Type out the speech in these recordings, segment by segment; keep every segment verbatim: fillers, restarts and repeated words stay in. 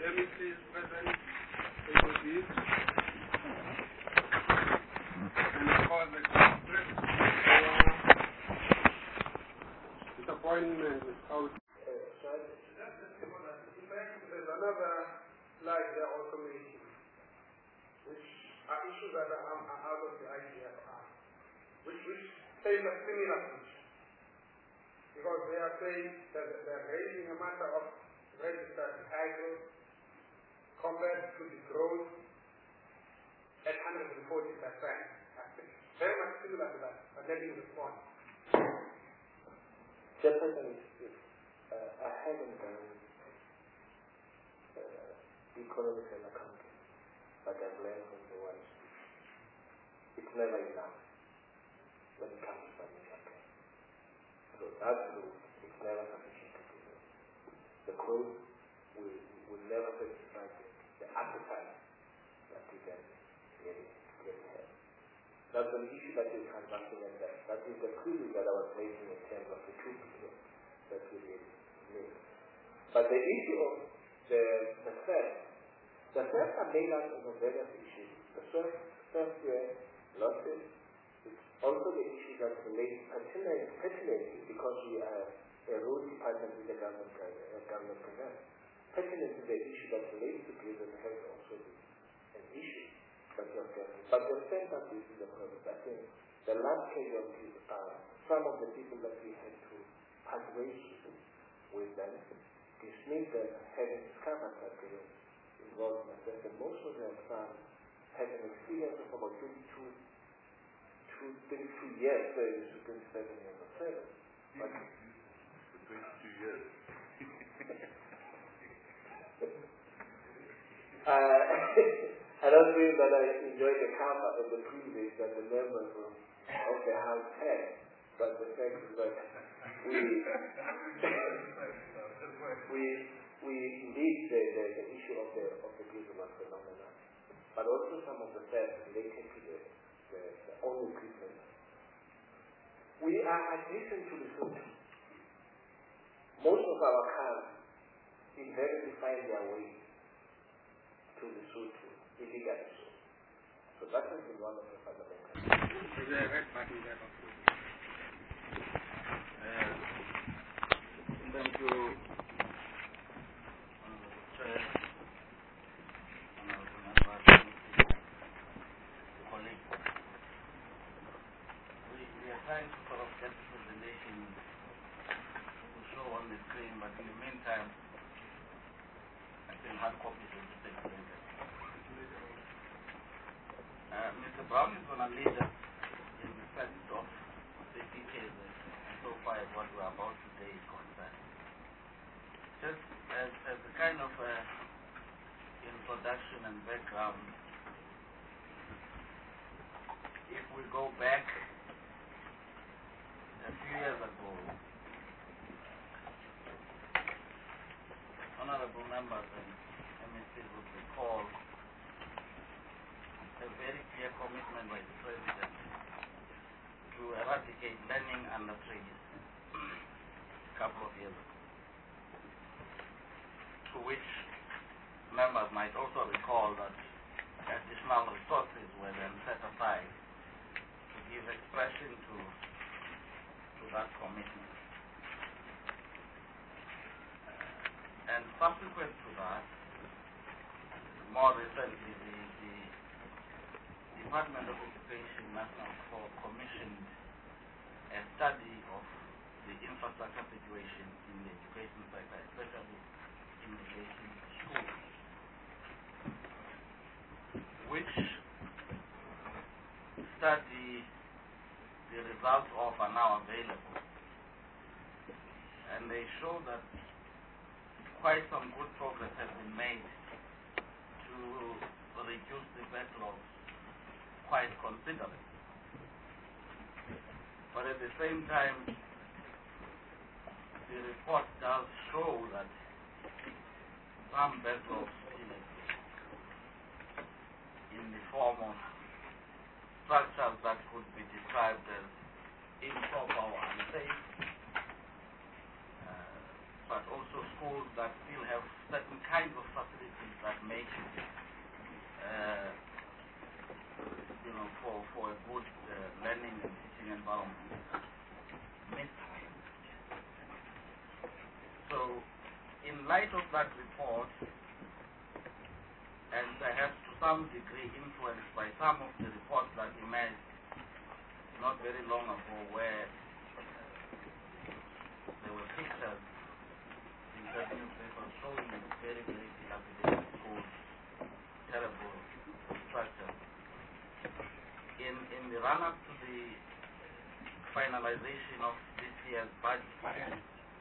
M E Cs present, A O Ds, and of course the conference for disappointment without. There's another slide there also mentioned, which are issues that are, are out of the I G F R, which, which say a similar thing. Because they are saying that they are raising a matter of registered title compared to the growth at one hundred forty percent. Very much similar to that, but then you respond. Definitely, uh, I haven't done uh, economics and accounting, but I've learned from the ones. It's never enough when it comes to financial care. So that growth is never sufficient to do it. The growth will, will never satisfy the appetite that you can really, really have. That's an issue that you can mention, and that, that is the clue that I was making in terms of the two people that we really need. But the issue of the, the theft, the theft are made out of various issues. The first, first year losses, it's also the issue that relates pertinently because we are a road department with the government, uh, government program. Pertinent to the issue that relates to prison has also been an issue that you have done. But the center piece is the problem. I think the last casualties are some of the people that we had to part ways with them, dismiss them, having discovered that they were involved in that. And most of them some had an experience of about twenty-two, twenty-two years service to twenty-seven years of service. But twenty-two years. uh, I don't feel that I enjoy the comfort of the privilege that the members of, of the House had, but the fact is that we, we, we indeed the, the, the issue of the of the global phenomena, but also some of the facts related to the, the, the own equipment. We are adjacent to the food. Most of our cars invariably find their way to the food illegally. So that has been one of the fundamentals. Is there a red button there also? Uh, thank you, Honorable Chair, Honorable Members, colleagues. We, we are trying to sort of get the presentation to show on the screen, but in the meantime, I think hard copies will be taken. Uh, Mister Brown is going to lead us in respect of the details and so far as what we are about today is concerned. Just as, as a kind of uh, introduction and background, if we go back a few years ago, honorable members and M E Cs would recall a very clear commitment by the President to eradicate learning under treaties a couple of years ago, to which members might also recall that additional resources were then set aside to give expression to, to that commitment. Uh, and subsequent to that, more recently, the, the Department of Education National Corps commissioned a study of the infrastructure situation in the education sector, especially in relation to schools, which study the results of are now available. And they show that quite some good progress has been made to reduce the backlogs quite considerably. But at the same time, the report does show that some backlogs still exist in the form of structures that could be described as improper or unsafe, uh, but also schools that still have certain kinds of facilities that make, uh, you know, for, for a good uh, learning and teaching environment. So, in light of that report, and perhaps to some degree influenced by some of the reports that emerged not very long ago, where there were pictures in certain newspapers showing very, very dilapidated schools, terrible structure. In, in the run-up to the finalization of this year's budget,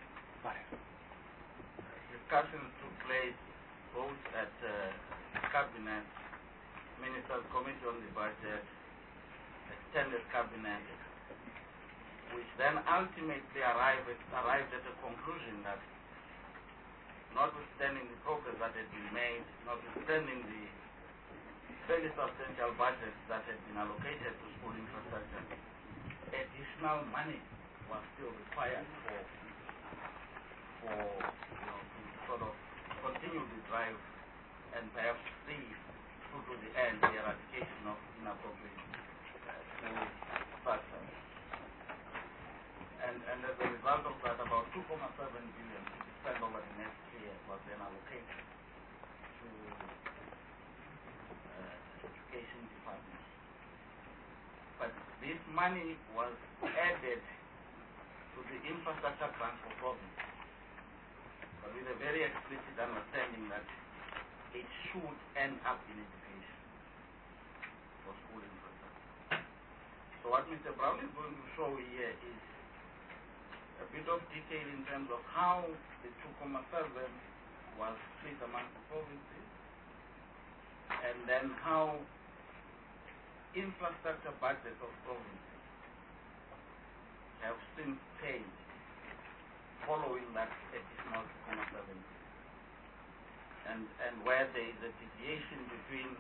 discussions took place both at uh, Cabinet, Ministers' Committee on the Budget, Extended Cabinet, which then ultimately arrived at, arrived at a conclusion that, notwithstanding the progress that had been made, notwithstanding the fairly substantial budget that had been allocated to school infrastructure, additional money was still required for, for you know, to sort of continue the drive and perhaps see through to the end the eradication of inappropriate uh, school structure. And, and as a result of that, about two point seven billion to be spent over the next year was then allocated to uh, education department. But this money was added to the infrastructure grant for province, but with a very explicit understanding that it should end up in education for school infrastructure. So what Mister Brown is going to show here is a bit of detail in terms of how the two point seven was split among the provinces, and then how infrastructure budgets of provinces have since changed following that additional two point seven, and and where there is a deviation between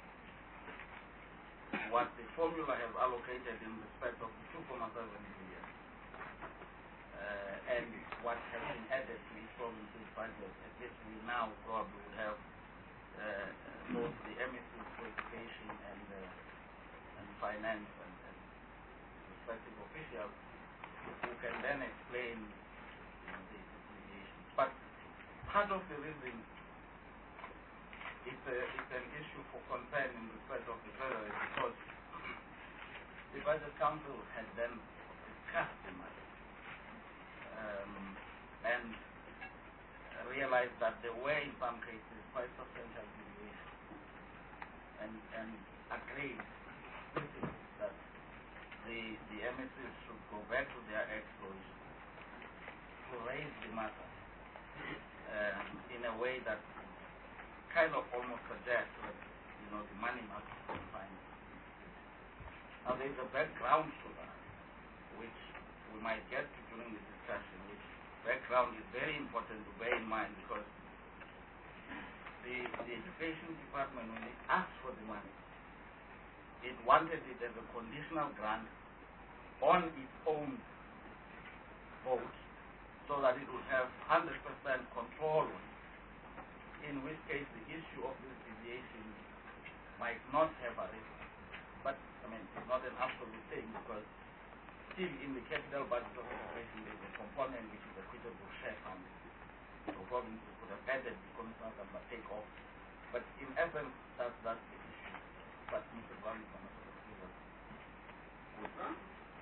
what the formula has allocated in respect of the two point seven billion uh, and what has been added to each province's budget. At least we now probably would have uh, both the M S Cs for education and uh, and finance and, and respective officials who can then explain the deviations. But part of the reason it's, a, it's an issue for concern in respect of the Treasury because the Budget Council had then discussed the matter um, and realized that there were in some cases quite substantial deviations and, and agreed that the, the M S Cs should go back to their exos to raise the matter um, in a way that kind of almost suggests that, you know, the money must be confined. Now there is a background to that, which we might get to during the discussion, which background is very important to bear in mind because the, the Education Department, when it asked for the money, it wanted it as a conditional grant on its own vote so that it would have one hundred percent control, in which case the issue of this deviation might not have arisen. But, I mean, it's not an absolute thing because still in the capital budget of education there is a component which is equitable share funding. So provinces could have added the commissioners and take off. But in essence, that's, that's the issue. But Mister Brown is going to sort of give us good.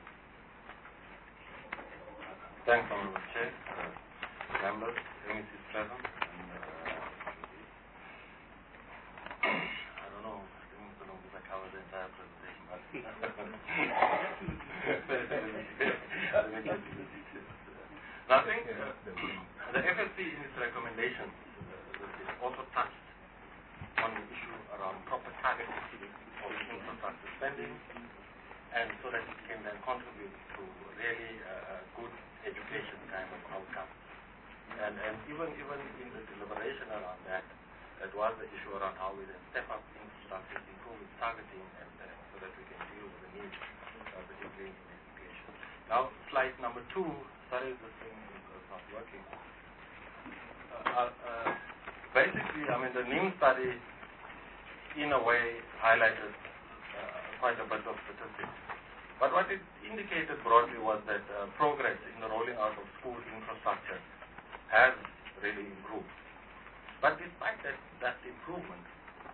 Thanks, Honorable Chair, uh, members, M S Cs present, and uh, I don't know, I don't know if I covered the entire presentation, but nothing. Uh, the F S C in its recommendations uh, also touched on the issue around proper targeting of infrastructure spending, and so that it can then contribute to really uh, good education kind of outcome. And, and even even in the deliberation around that, that was the issue around how we then step up infrastructure, improve its targeting, and uh, so that we can deal with the needs, uh, particularly in education. Now, slide number two, sorry, this thing is not working. uh, uh, basically, I mean, the N I M study, in a way, highlighted uh, quite a bit of statistics. But what it indicated broadly was that uh, progress in the rolling out of school infrastructure has really improved. But despite that, that improvement,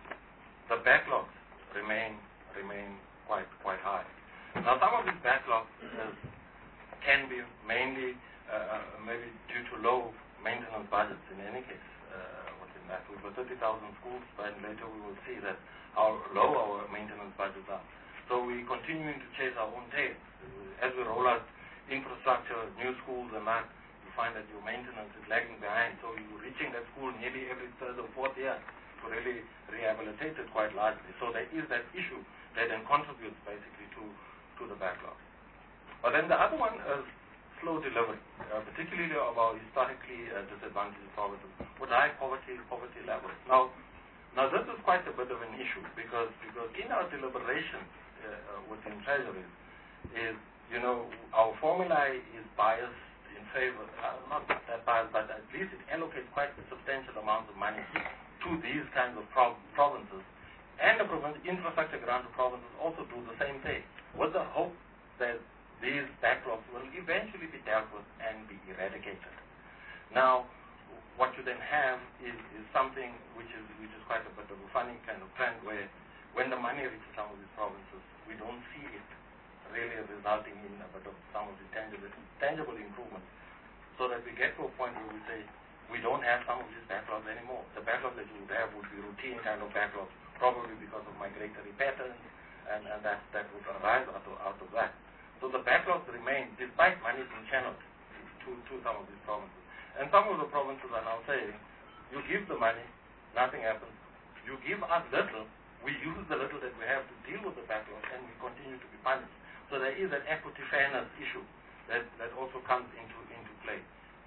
the backlogs remain remain quite quite high. Now, some of these backlogs uh, can be mainly uh, maybe due to low maintenance budgets. In any case, uh, within that, we've got thirty thousand schools, and later we will see that how low our maintenance budgets are. So we're continuing to chase our own tail. As we roll out infrastructure, new schools and that, you find that your maintenance is lagging behind. So you're reaching that school nearly every third or fourth year to really rehabilitate it quite largely. So there is that issue that then contributes basically to, to the backlog. But then the other one is slow delivery, uh, particularly of our historically uh, disadvantaged provinces with high poverty poverty levels. Now, now this is quite a bit of an issue because because in our deliberations uh, uh, within treasuries is, you know, our formulae is biased in favor, uh, not that biased, but at least it allocates quite a substantial amount of money to these kinds of prov provinces, and the province infrastructure grant to provinces also do the same thing, with the hope that these backlogs will eventually be dealt with and be eradicated. Now, what you then have is, is something which is which is quite a bit of a funny kind of trend where, when the money reaches some of these provinces, we don't see it really resulting in a bit of some of the tangible tangible improvements, so that we get to a point where we say we don't have some of these backlogs anymore. The backlogs that you would have would be routine kind of backlogs, probably because of migratory patterns, and, and that that would arise out of, out of that. So the backlogs remain despite money being channeled to, to some of these provinces. And some of the provinces are now saying, you give the money, nothing happens. You give us little, we use the little that we have to deal with the backlog, and we continue to be punished. So there is an equity fairness issue that, that also comes into, into play.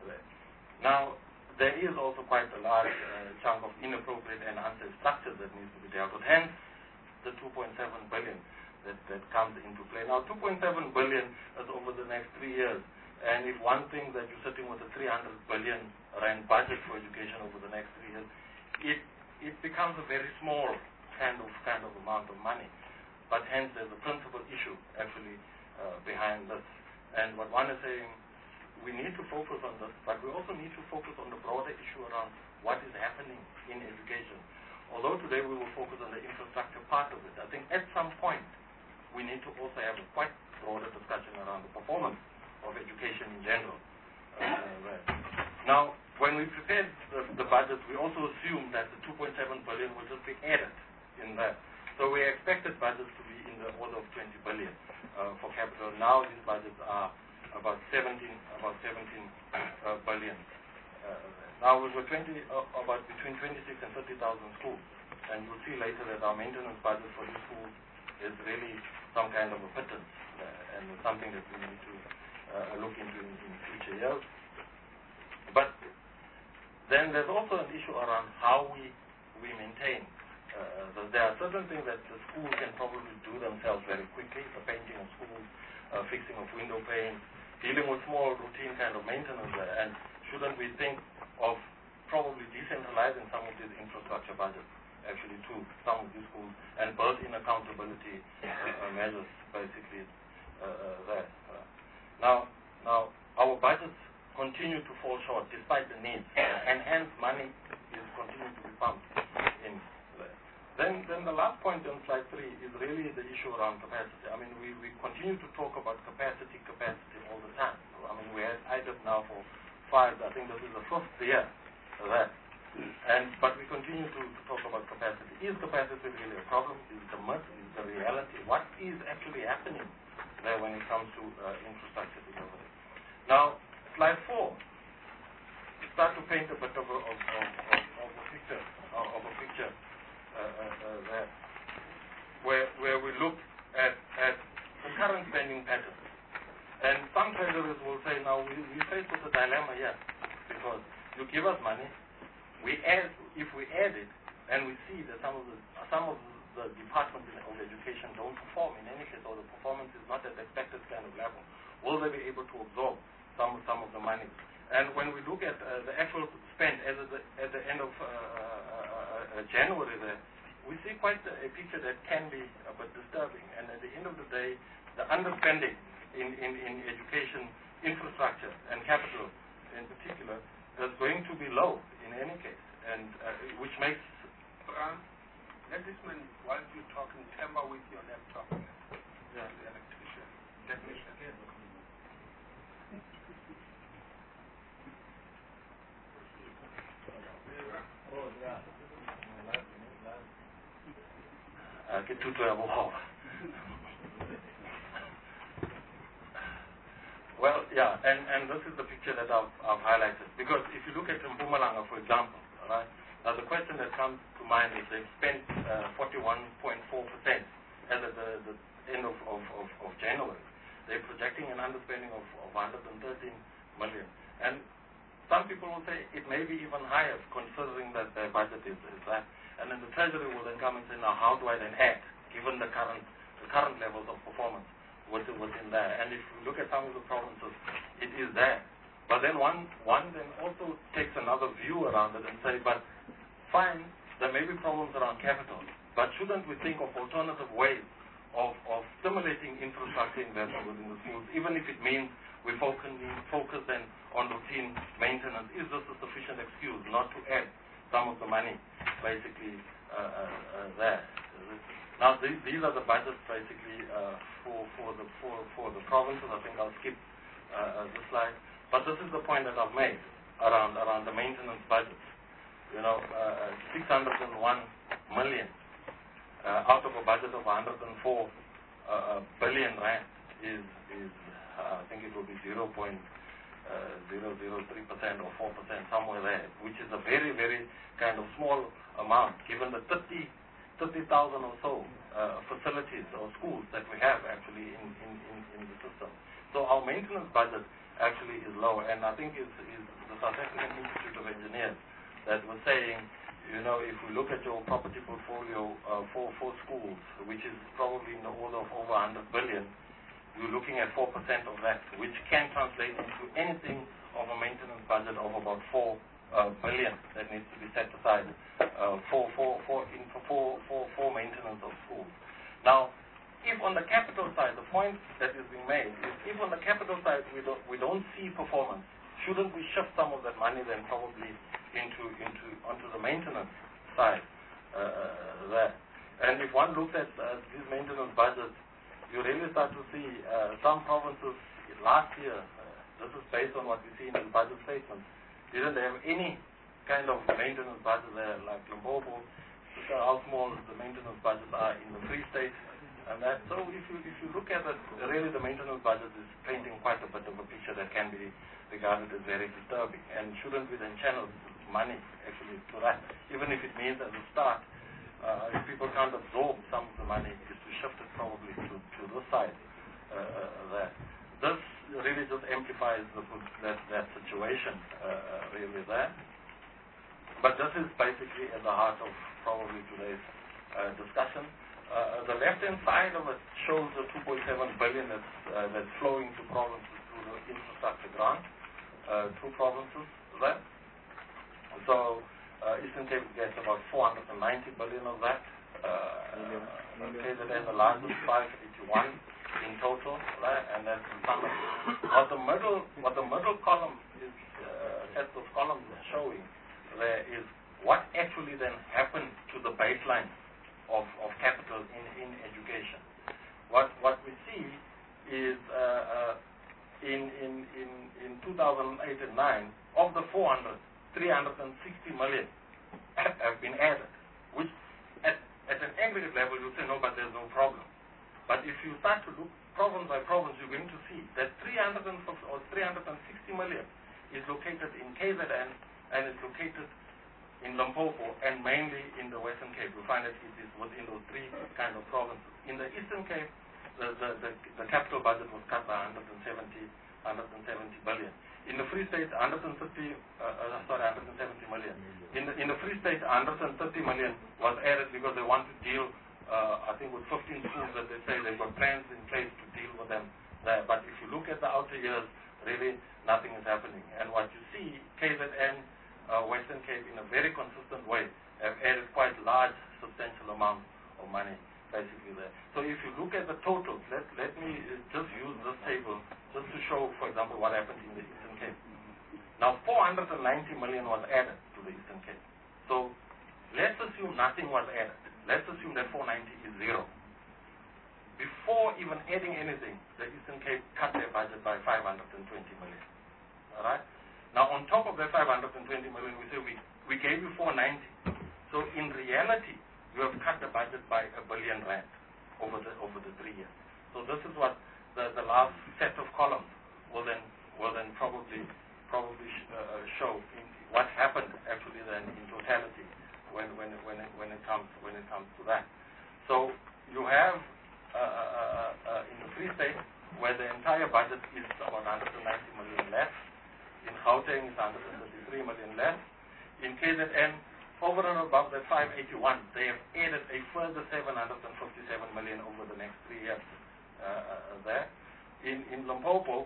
Now, there is also quite a large uh, chunk of inappropriate and unsafe structures that needs to be dealt with. Hence, the two point seven billion that, that comes into play. Now, two point seven billion is over the next three years. And if one thinks that you're sitting with a three hundred billion rand budget for education over the next three years, it, it becomes a very small kind of, kind of amount of money. But hence, there's a principal issue actually uh, behind this. And what one is saying, we need to focus on this, but we also need to focus on the broader issue around what is happening in education. Although today we will focus on the infrastructure part of it, I think at some point we need to also have a quite broader discussion around the performance of education in general. Uh, now, when we prepared the, the budget, we also assumed that the two point seven billion will just be added in there. So we expected budgets to be in the order of twenty billion uh, for capital. Now these budgets are about seventeen, about seventeen uh, billion. Uh, now we've got twenty, uh, about between twenty-six and thirty thousand schools, and you'll see later that our maintenance budget for these schools is really some kind of a pittance, uh, and it's something that we need to uh, look into in, in future years. But then there's also an issue around how we we maintain. Uh, so there are certain things that the school can probably do themselves very quickly: the painting of schools, uh, fixing of window panes, dealing with small routine kind of maintenance there. And shouldn't we think of probably decentralizing some of these infrastructure budgets actually to some of these schools and build in accountability uh, measures basically uh, uh, there. Uh, now, now our budgets continue to fall short despite the needs, uh, and hence money is continuing to be pumped in there. Then, then the last point on slide three is really the issue around capacity. I mean, we, we continue to talk about capacity, capacity all the time. I mean, we had I D I P now for five, I think this is the fifth year of that. And, but we continue to, to talk about capacity. Is capacity really a problem? Is it a myth? Is it a reality? What is actually happening there when it comes to uh, infrastructure delivery? Now, slide four, start to paint a bit of a, of, of, of, of a picture, of a picture uh, uh, uh, there, where, where we look at, at the current spending patterns. And some treasurers will say, now we, we face with a dilemma here, because you give us money, we add, if we add it, and we see that some of the some of the departments of education don't perform in any case, or the performance is not at the expected kind of level, will they be able to absorb some some of the money? And when we look at uh, the actual spent as at the, at the end of uh, uh, uh, January there, we see quite a, a picture that can be a bit disturbing. And at the end of the day, the underspending in, in, in education infrastructure and capital in particular is going to be low in any case, and uh, which makes... Um, let this man, while you're talking, tamper with your laptop. Yeah. The electrician, technician. Uh, get to the wall. Well, yeah, and, and this is the picture that I've, I've highlighted. Because if you look at Mpumalanga, for example, right, now the question that comes to mind is they've spent uh, forty-one point four percent as at the, the end of, of, of, of January. They're projecting an underspending of, of one hundred thirteen million. And some people will say it may be even higher, considering that their budget is, is that. And then the Treasury will then come and say, now how do I then act, given the current the current levels of performance within, within there? And if you look at some of the provinces, it is there. But then one one then also takes another view around it and say, but fine, there may be problems around capital, but shouldn't we think of alternative ways of, of stimulating infrastructure investment within the schools, even if it means we focus, focus then on routine maintenance? Is this a sufficient excuse not to add some of the money basically uh, uh, uh, there? Now these, these are the budgets basically uh, for, for, the, for, for the provinces. I think I'll skip uh, uh, this slide. But this is the point that I've made around, around the maintenance budgets. You know, uh, six hundred one million uh, out of a budget of one hundred four uh, billion rand is, is uh, I think it will be zero point zero zero three percent or four percent, somewhere there, which is a very, very kind of small amount given the thirty thousand or so uh, facilities or schools that we have actually in, in, in, in the system. So our maintenance budget actually is low, and I think it's, it's the South African Institute of Engineers that was saying, you know, if we look at your property portfolio uh, for, for schools, which is probably in the order of over one hundred billion, you're looking at four percent of that, which can translate into anything of a maintenance budget of about four uh, billion that needs to be set aside uh, for, for, for, in, for, for, for maintenance of schools. Now, if on the capital side, the point that is being made is if on the capital side we don't, we don't see performance, shouldn't we shift some of that money then probably into, into onto the maintenance side uh, there? And if one looks at uh, these maintenance budgets, you really start to see uh, some provinces last year, uh, this is based on what we see in the budget statement, didn't have any kind of maintenance budget there, like Limpopo. Look at how small the maintenance budgets are in the Free State. And that, so if you if you look at it, really the maintenance budget is painting quite a bit of a picture that can be regarded as very disturbing. And shouldn't we then channel money actually to that, even if it means at the start, uh, if people can't absorb some of the money, is to shift it probably to, to this side uh, uh, there. This really just amplifies the, that, that situation uh, really there. But this is basically at the heart of probably today's uh, discussion. Uh, the left-hand side of it shows the two point seven billion that's, uh, that's flowing to provinces through the infrastructure grant, uh, through provinces there. So uh, Eastern Cape gets about four hundred ninety billion of that. Uh, K Z N, the largest, five eighty-one in total, right? And that's in summary. What the middle, what the middle column is, uh, set of columns is showing there is what actually then happened to the baseline of, of capital in, in education. What what we see is uh, uh, in, in in in two thousand eight and nine, of the four hundred, three hundred sixty million have, have been added, which at, at an aggregate level you say no, but there's no problem. But if you start to look province by province, you're going to see that three hundred or three hundred sixty million is located in K Z N and is located in Limpopo and mainly in the Western Cape. You find that it is within those three kind of provinces. In the Eastern Cape, the, the, the, the capital budget was cut by one hundred seventy billion. In the Free State, one hundred thirty, uh, uh, sorry, one hundred seventy million. In the, in the Free State, one hundred thirty million was added because they want to deal, uh, I think, with fifteen schools that they say they've got plans in place to deal with them there. But if you look at the outer years, really nothing is happening. And what you see, K Z N, uh, Western Cape in a very consistent way have added quite large, substantial amounts of money basically there. So if you look at the totals, let, let me just use this table just to show, for example, what happened in the Eastern Cape. Now, four hundred ninety million was added to the Eastern Cape. So let's assume nothing was added. Let's assume that four hundred ninety is zero. Before even adding anything, the Eastern Cape cut their budget by five hundred twenty million. All right? Now, on top of that five hundred twenty million, we say we, we gave you four hundred ninety. So in reality, you have cut the budget by a billion rand over the over the three years. So this is what the, the last set of columns will then will then probably probably sh uh, show in what happened actually then in totality when when when it, when it comes when it comes to that. So you have uh, uh, uh, in the Free State where the entire budget is about one hundred ninety million less. In Gauteng is one hundred thirty-three million less. In K Z N, over and above that five eighty-one, they have added a further seven hundred fifty-seven million over the next three years uh, uh, there. In, in Limpopo,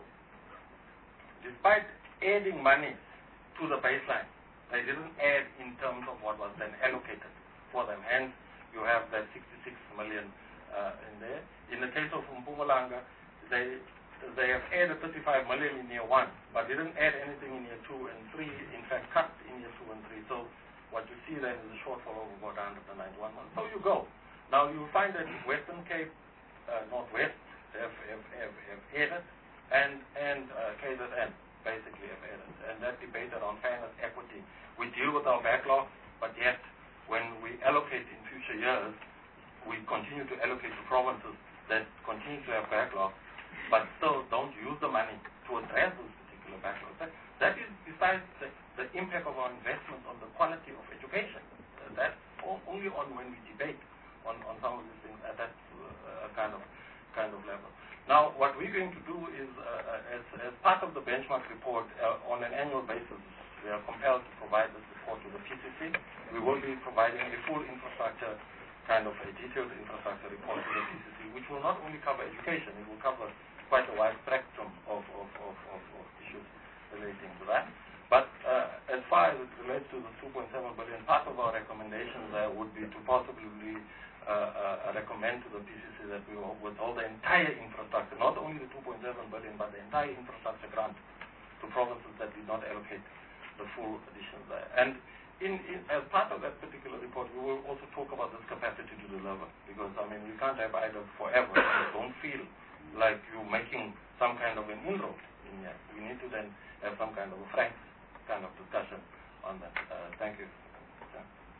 despite adding money to the baseline, they didn't add in terms of what was then allocated for them. Hence, you have that sixty-six million uh, in there. In the case of Mpumalanga, they they have added thirty-five million in year one, but didn't add anything in year two and three. In fact, cut in year two and three. So what you see then is a shortfall of about one hundred ninety-one million. So you go. Now you find that Western Cape, uh, Northwest have, have, have, have added, and and uh, K Z N basically have added, and that debated on fairness, equity. We deal with our backlog, but yet when we allocate in future years, we continue to allocate to provinces that continue to have backlog, but still don't use the money to address those particular backlogs. That, that is besides the, the impact of our investments on the quality of education. Uh, that's all, only on when we debate on, on some of these things at that uh, kind of kind of level. Now, what we're going to do is, uh, as, as part of the benchmark report, uh, on an annual basis, we are compelled to provide this report to the P C C. We will be providing a full infrastructure, kind of a detailed infrastructure report to the P C C, which will not only cover education, it will cover quite a wide spectrum of, of, of, of, of issues relating to that. But uh, as far as it relates to the two point seven billion, part of our recommendations uh, would be to possibly uh, uh, recommend to the P C C that we will withhold the entire infrastructure, not only the two point seven billion, but the entire infrastructure grant to provinces that did not allocate the full addition there. And in, in, as part of that particular report, we will also talk about this capacity to deliver, because, I mean, we can't have either forever. You don't feel like you're making some kind of an inroad in here. We need to then have some kind of a frank kind of discussion on that. Uh, thank you. Yeah.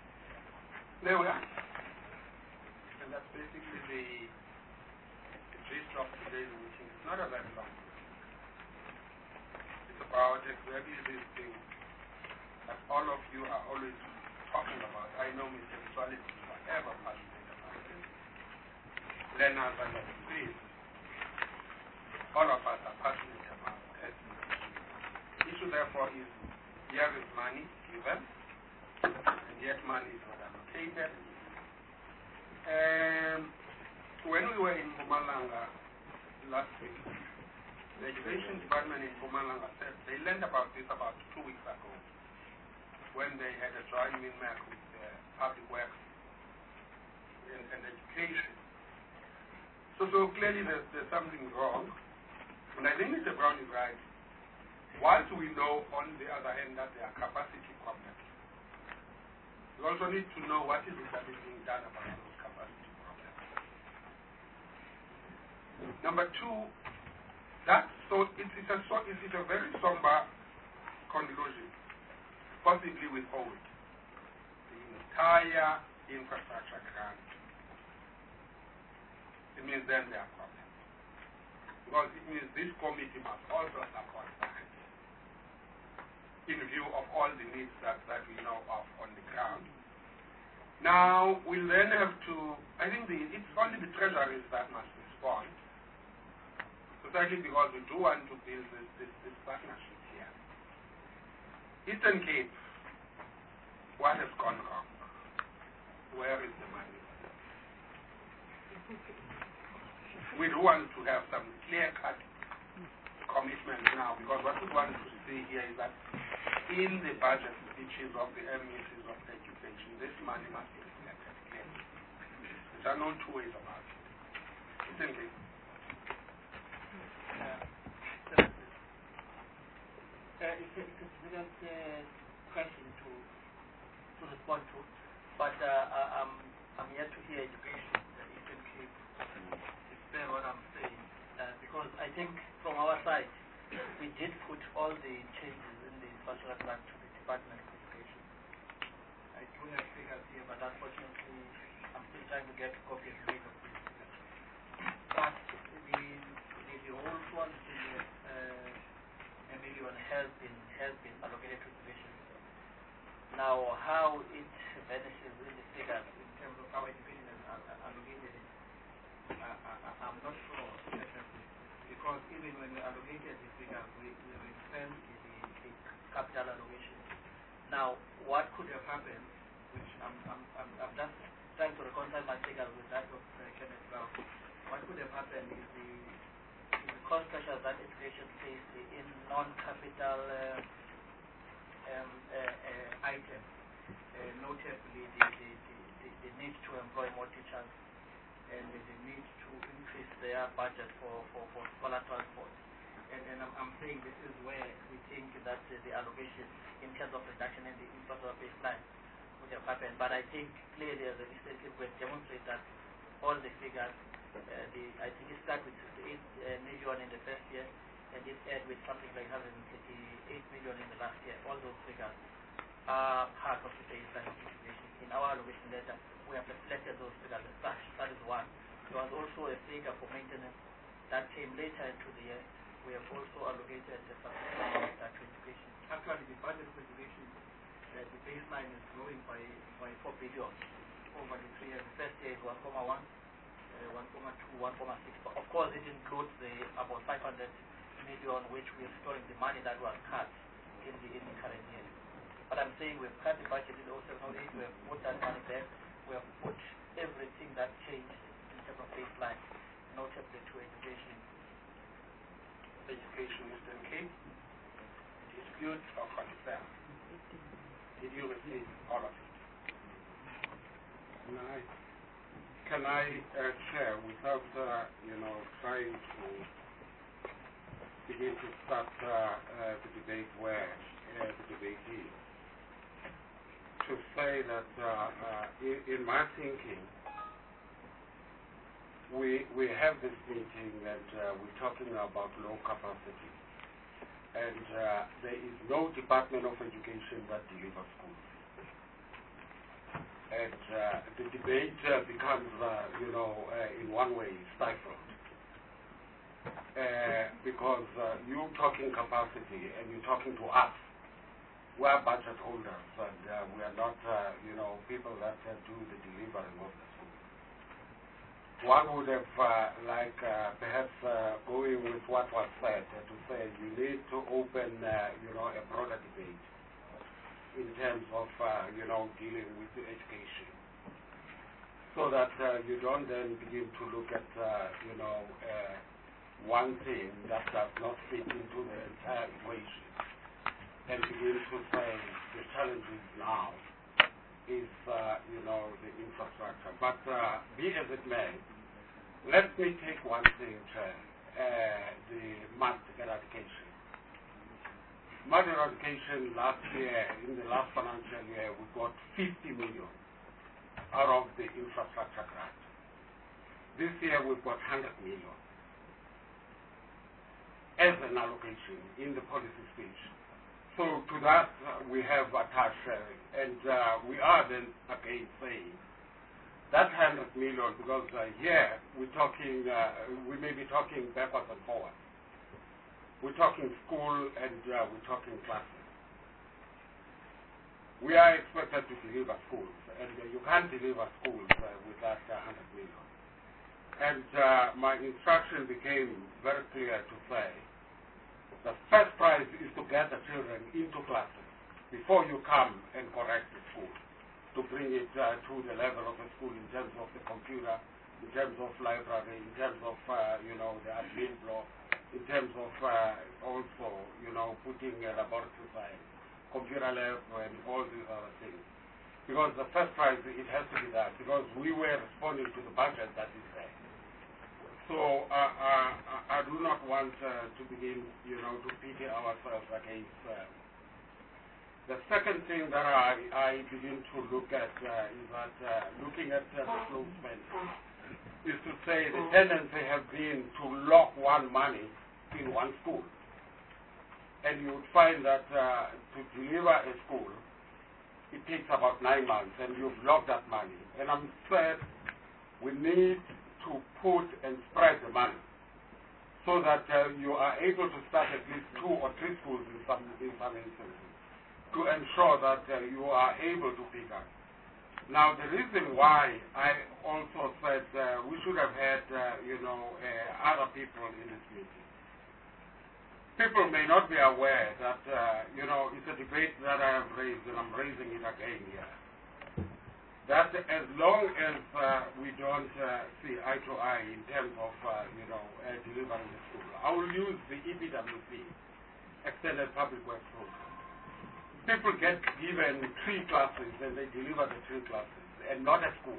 There we are. And that's basically the, the gist of today's meeting. It's not a very long. It's about exactly this thing that all of you are always talking about. I know Mister Mswali is forever passionate about it. Learners and please. All of us are passionate about it. The issue therefore is, here is money given, and yet money is not allocated. Um, when we were in Mpumalanga last week, the Education Department in Mpumalanga said they learned about this about two weeks ago, when they had a joint meeting with the public works and, and education. So, so clearly there's, there's something wrong. And I think Mister Brown is right. Whilst we know, on the other hand, that there are capacity problems, we also need to know what is it that is being done about those capacity problems. Number two, that so it is a so it is a very somber conclusion. Possibly withhold the entire infrastructure grant. It means then there are problems. Because it means this committee must also support that in view of all the needs that, that we know of on the ground. Now, we'll then have to, I think the, it's only the treasuries that must respond, precisely because we do want to build this, this, this partnership. Eastern Cape, what has gone wrong? Where is the money? We do want to have some clear-cut commitments now, because what we want to see here is that in the budget, the which is of the Ministry of Education, this money must be reflected clearly. There are no two ways about it. Isn't it? Uh, uh, it's, a, it's a difficult uh, question to to respond to, but uh, I'm, I'm here to hear education, uh, Eastern Cape, explain what I'm saying, uh, because I think from our side, we did put all the changes in the infrastructure plan to the Department of Education. I do have figures here, but unfortunately, I'm still trying to get copies of these figures. But the, the, the whole two hundred million has been, has been allocated to education. Now, how it vanishes in the figures in terms of how education is allocated, uh, I, I'm not sure, definitely. Because even when we allocated the figures, we, we referred to the, the capital allocation. Now, what could have happened, which I'm, I'm, I'm, I'm just trying to reconcile my figures with that of uh, Kenneth Brown, what could have happened is the, is the cost pressures that education faced in non-capital uh, um, uh, uh, items, uh, notably the, the, the, the need to employ more teachers and the need to increase their budget for, for, for scholar transport. And, and I'm, I'm saying this is where we think that uh, the allocation in terms of reduction in the infrastructure baseline would have happened. But I think clearly as the Eastern Cape will demonstrate that all the figures, uh, the, I think it started with sixty-eight uh, million in the first year, and it ended with something like one hundred thirty-eight million in the last year. All those figures are part of the baseline situation. In our allocation letter, we have reflected those figures as such. That is one. There was also a figure for maintenance that came later into the year. We have also allocated a substantial amount to education. Actually, the budget for education, uh, the baseline is growing by, by four billion over the three years. The first year is one point one, uh, one point two, one point six. But of course, it includes the about five hundred million, which we are storing the money that was cut in the, in the current year. But I'm saying we've cut the budget in oh seven oh eight, we have put that money back, we have put everything that changed in terms of baseline, notably to education. Education Eastern Cape, dispute or concern. Did you receive all of it? Can I, can I uh, share without, uh, you know, trying to begin to start uh, uh, the debate where uh, the debate is, to say that uh, uh, in, in my thinking, we we have this meeting and uh, we're talking about low capacity, and uh, there is no Department of Education that delivers schools, and uh, the debate uh, becomes, uh, you know, uh, in one way stifled. Uh, because uh, you're talking capacity and you're talking to us. We are budget holders and uh, we are not, uh, you know, people that uh, do the delivering of the school. One would have, uh, like, uh, perhaps uh, going with what was said, uh, to say you need to open, uh, you know, a broader debate in terms of, uh, you know, dealing with the education. So that uh, you don't then begin to look at, uh, you know, uh, one thing that does not fit into the entire equation and begin to say the challenges now is, uh, you know, the infrastructure. But uh, be as it may, let me take one thing, uh, uh, the mud eradication. Mud eradication last year, in the last financial year, we got fifty million out of the infrastructure grant. This year we've got one hundred million. As an allocation in the policy speech. So to that uh, we have attached sharing, and uh, we are then again saying that one hundred million, because uh, here we're talking, uh, we may be talking backwards and forwards. We're talking school and uh, we're talking classes. We are expected to deliver schools, and uh, you can't deliver schools uh, with that uh, one hundred million. And uh, my instruction became very clear to say, the first prize is to get the children into classes before you come and correct the school, to bring it uh, to the level of a school in terms of the computer, in terms of library, in terms of, uh, you know, the admin block, in terms of uh, also, you know, putting a laboratory science, computer lab and all these other things. Because the first prize, it has to be that, because we were responding to the budget that is there. So uh, uh, I do not want uh, to begin, you know, to pity ourselves against. Uh, the second thing that I, I begin to look at uh, is that uh, looking at uh, the flow spending is to say the tendency has been to lock one money in one school. And you would find that uh, to deliver a school, it takes about nine months, and you've locked that money. And I'm said we need to put and spread the money so that uh, you are able to start at least two or three schools in some, in some instances to ensure that uh, you are able to pick up. Now, the reason why I also said uh, we should have had, uh, you know, uh, other people in this meeting. People may not be aware that, uh, you know, it's a debate that I have raised, and I'm raising it again here. That as long as uh, we don't uh, see eye to eye in terms of, uh, you know, uh, delivering the school, I will use the E P W P, Extended Public Works Program. People get given three classes and they deliver the three classes and not a school.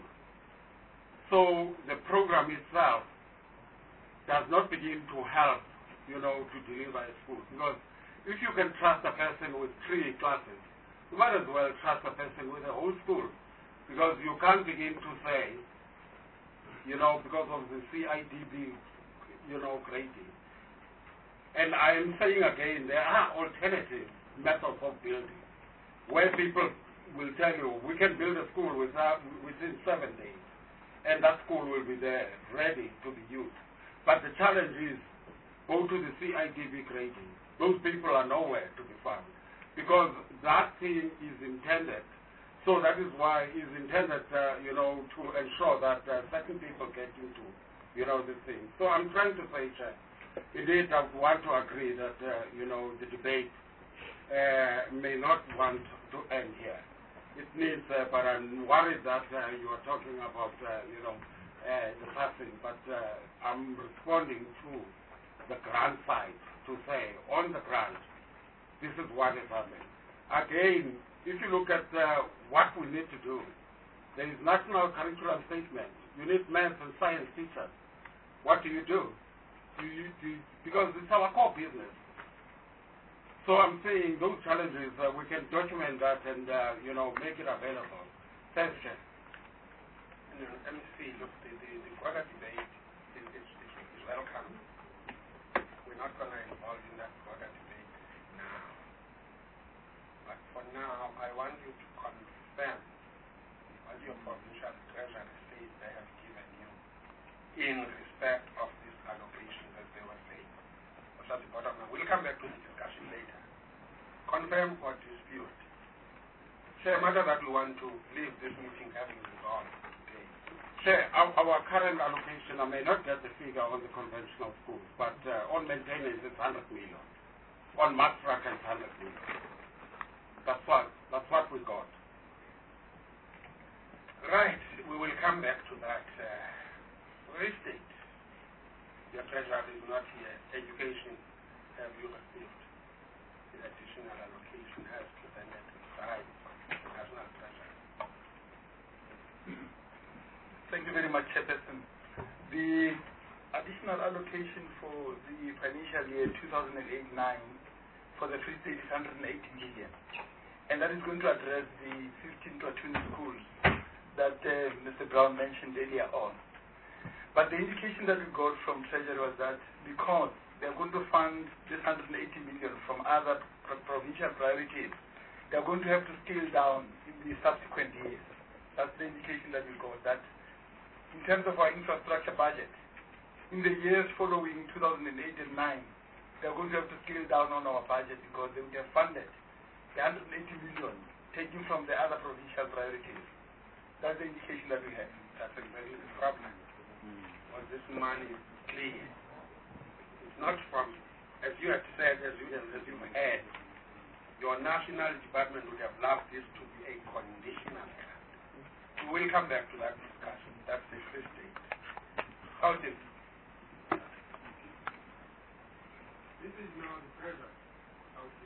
So the program itself does not begin to help, you know, to deliver a school. Because if you can trust a person with three classes, you might as well trust a person with a whole school. Because you can't begin to say, you know, because of the C I D B, you know, grading. And I'm saying again, there are alternative methods of building, where people will tell you, we can build a school without, within seven days, and that school will be there, ready to be used. But the challenge is, go to the C I D B grading. Those people are nowhere to be found, because that thing is intended. So that is why it's intended, uh, you know, to ensure that uh, certain people get into, you know, the thing. So I'm trying to say, Chair, indeed, I want to agree that, uh, you know, the debate uh, may not want to end here. It needs, uh, but I'm worried that uh, you are talking about, uh, you know, uh, the passing, but uh, I'm responding to the grant side to say, on the grant, this is what is happening. Again, if you look at uh, what we need to do, there is national curriculum statement. You need math and science teachers. What do you do? do, you, do you, because it's our core business. So I'm saying those challenges, uh, we can document that and, uh, you know, make it available. Thanks, Chair. M C, look, the, the, the Quagga debate is, is, is, is welcome. We're not going to involve in that Quagga debate now. But for now, I want you to confirm what your provincial treasurer says they have given you in respect of this allocation as they were saying. That's the bottom line. We'll come back to the discussion later. Confirm or dispute. Chair, matter that we want to leave this meeting having resolved. Chair, our, our current allocation, I may not get the figure on the conventional schools, but uh, on maintenance it's one hundred million. On mass tracker it's one hundred million. That's what, that's what we got. Right, we will come back to that. Uh, restate. Your treasurer is not here. Education, have you received the additional allocation as presented by the national treasurer? Thank you very much, Chairperson. The additional allocation for the financial year two thousand eight nine for the Free State is one hundred eighty million. And that is going to address the fifteen platoon schools that uh, Mister Brown mentioned earlier on. But the indication that we got from Treasury was that because they are going to fund this one hundred eighty million from other pro provincial priorities, they are going to have to scale down in the subsequent years. That's the indication that we got, that in terms of our infrastructure budget, in the years following two thousand eight and nine, they are going to have to scale down on our budget because they would have funded the one hundred eighty million taken from the other provincial priorities. That's the indication that we have. That's exactly the problem. Mm. Well, this money is clear. It's not from, as you had said, as, you, as you've heard, your national department would have loved this to be a conditional grant. We will come back to that discussion. That's the first state. How is this is now the pressure.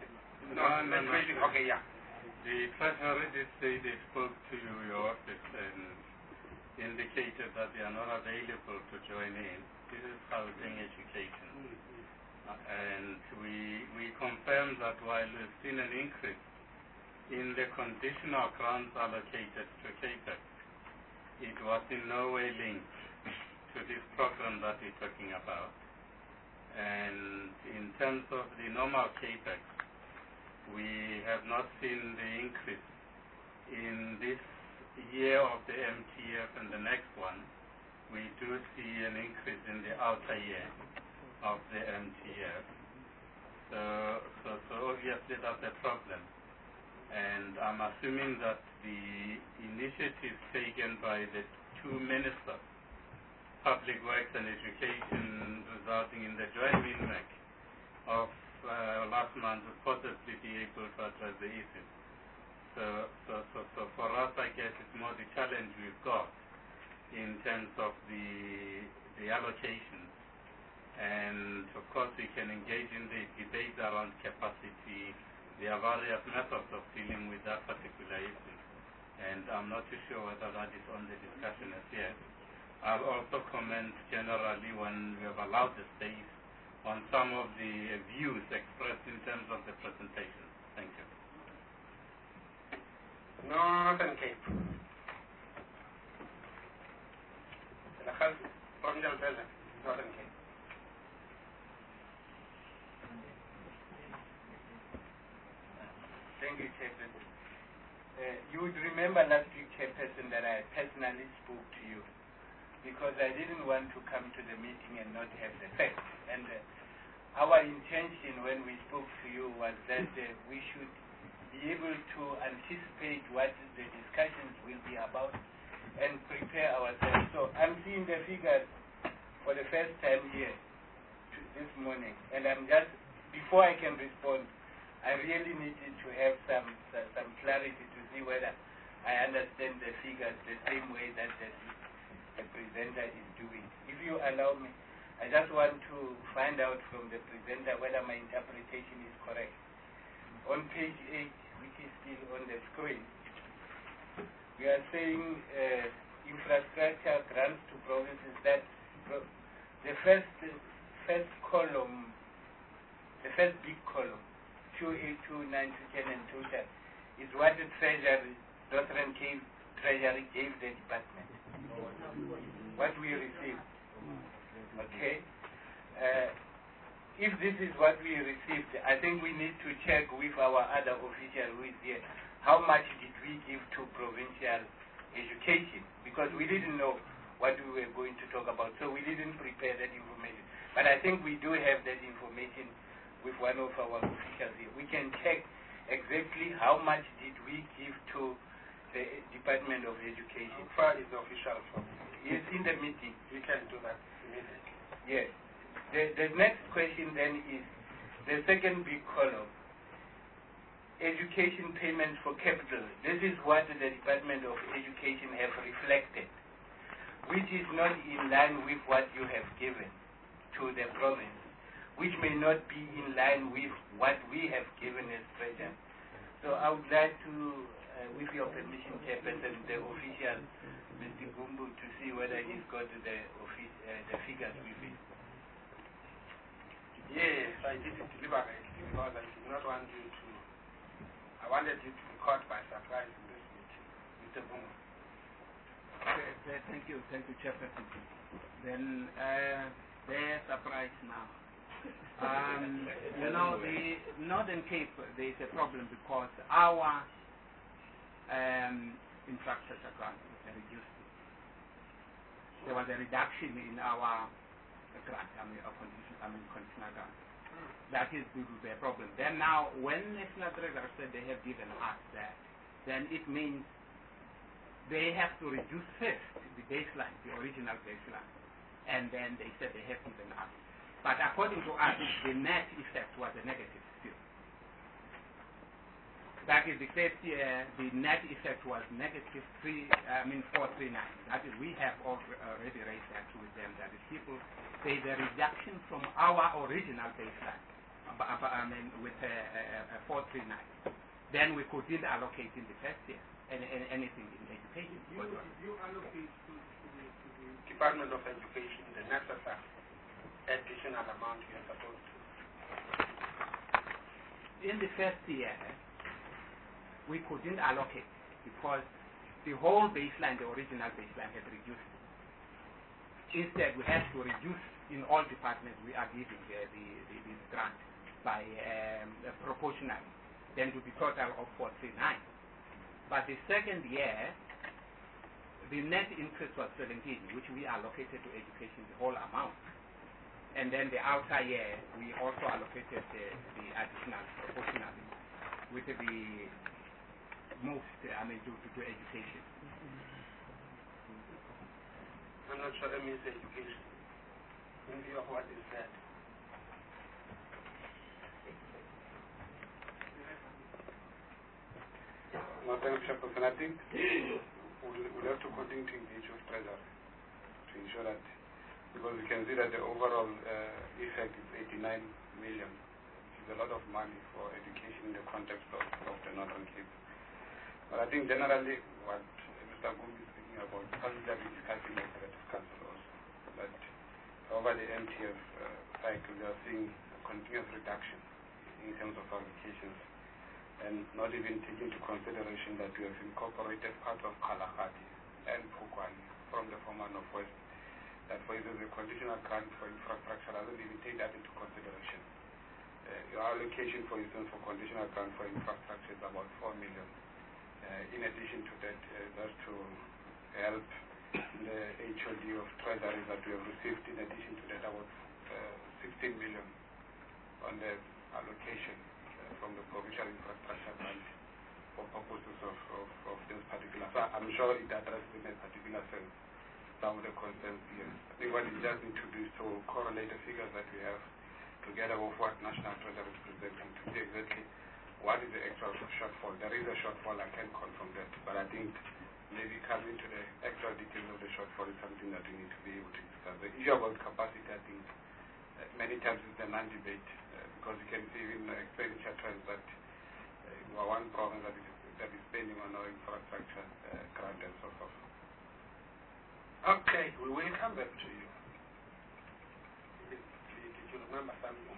No, no, no. no. Okay, yeah. The Treasury did say they spoke to your office and indicated that they are not available to join in. This is housing education. Uh, and we, we confirmed that while we've seen an increase in the conditional grants allocated to CAPEX, it was in no way linked to this program that we're talking about. And in terms of the normal CAPEX, we have not seen the increase in this year of the M T F and the next one. We do see an increase in the outer year of the M T F. So, so, so obviously that's a problem. And I'm assuming that the initiatives taken by the two ministers, Public Works and Education, resulting in the joint M I N of uh, last month, will possibly be able to address the issue. So, so, so, so for us, I guess it's more the challenge we've got in terms of the the allocations. And of course, we can engage in the debate around capacity. There are various methods of dealing with that particular issue. And I'm not too sure whether that is on the discussion as yet. I'll also comment generally when we have allowed the space on some of the views expressed in terms of the presentation. Thank you. Northern Cape. Provincial President, Northern Cape. Thank you, Chairperson. Uh, you would remember last week, Chairperson, that I personally spoke to you because I didn't want to come to the meeting and not have the facts. And uh, our intention when we spoke to you was that uh, we should be able to anticipate what the discussions will be about and prepare ourselves. So I'm seeing the figures for the first time here this morning, and I'm just, before I can respond, I really needed to have some some clarity to see whether I understand the figures the same way that the, the presenter is doing. If you allow me, I just want to find out from the presenter whether my interpretation is correct. On page eight, which is still on the screen, we are saying uh, infrastructure grants to provinces. That pro the first first column, the first big column, two eight two nine ten and total, is what the Treasury, Northern Cape Treasury gave the department. What we received. Okay. Uh, if this is what we received, I think we need to check with our other official who is here. How much did we give to provincial education? Because we didn't know what we were going to talk about, so we didn't prepare that information. But I think we do have that information with one of our officials here. We can check exactly how much did we give to the Department of Education. How far is the official from? It's in the meeting. We can do that immediately. Yes. The, the next question then is the second big column. Education payments for capital. This is what the Department of Education have reflected, which is not in line with what you have given to the province, which may not be in line with what we have given as Treasury. So I would like to, uh, with your permission, Chairperson, the official, Mister Gumbu, to see whether he's got the, office, uh, the figures with him. Yes, I did it deliberately because I did not want you to, I wanted you to be caught by surprise in this meeting. Mister Gumbu. Okay, thank you, thank you, Chairperson. Then, uh, they're surprised now. Um, you know, the Northern Cape, there is a problem because our um, infrastructure grant was reduced. There was a reduction in our grant, I mean, condition, I mean conditional grant. That is the, the problem. Then now, when National Treasury said they have given us that, then it means they have to reduce first the baseline, the original baseline, and then they said they have given us. But according to us, the net effect was a negative still. That is the first year, the net effect was negative three, I mean four three nine. That is, we have already raised that with them. That is, people say the reduction from our original baseline I mean, with a, a, a four three nine. Then we couldn't allocate in the first year any, any, anything in education. You, you allocate to, to, the, to the Department of Education the necessary additional amount you are supposed to. In the first year, we couldn't allocate because the whole baseline, the original baseline, had reduced. Instead, we had to reduce in all departments we are giving uh, the, the, the grant by um, uh, proportional, then to the total of four three nine. But the second year, the net interest was seventeen, which we allocated to education the whole amount. And then the outer year, we also allocated the, the additional proportional with the most, uh, I mean, to, to, to education. I'm not sure I means education. In view of what is said. No, thanks, Chairperson. I think we'll, we'll have to continue to engage with Treasury to ensure that, because we can see that the overall uh, effect is eighty-nine million, which is a lot of money for education in the context of, of the Northern Cape. But I think generally what Mister Gumbi is speaking about, possibly discussing with the Council also, that over the M T F uh, cycle, we are seeing a continuous reduction in terms of allocations, and not even taking into consideration that we have incorporated parts of Kalahati and Pukwan from the former Northwest. That, for instance, the conditional grant for infrastructure doesn't even take that into consideration. Uh, your allocation, for instance, for conditional grant for infrastructure is about four million. Uh, in addition to that, uh, that's to help the H O D of Treasury that we have received. In addition to that, about uh, sixteen million on the allocation uh, from the provincial infrastructure grant for purposes of, of, of this particular. So I'm sure it addresses in a particular sense some of the concerns here. I think what we just need to do is to correlate the figures that we have together with what National Treasury is presenting to see exactly what is the actual shortfall. There is a shortfall, I can confirm that, but I think maybe coming to the actual details of the shortfall is something that we need to be able to discuss. The issue about capacity, I think, uh, many times is a non-debate, uh, because you can see in the expenditure trends that uh, one province that is, that is spending on our infrastructure uh, grant and so forth. Okay, we will come back to you. Did, did you remember something?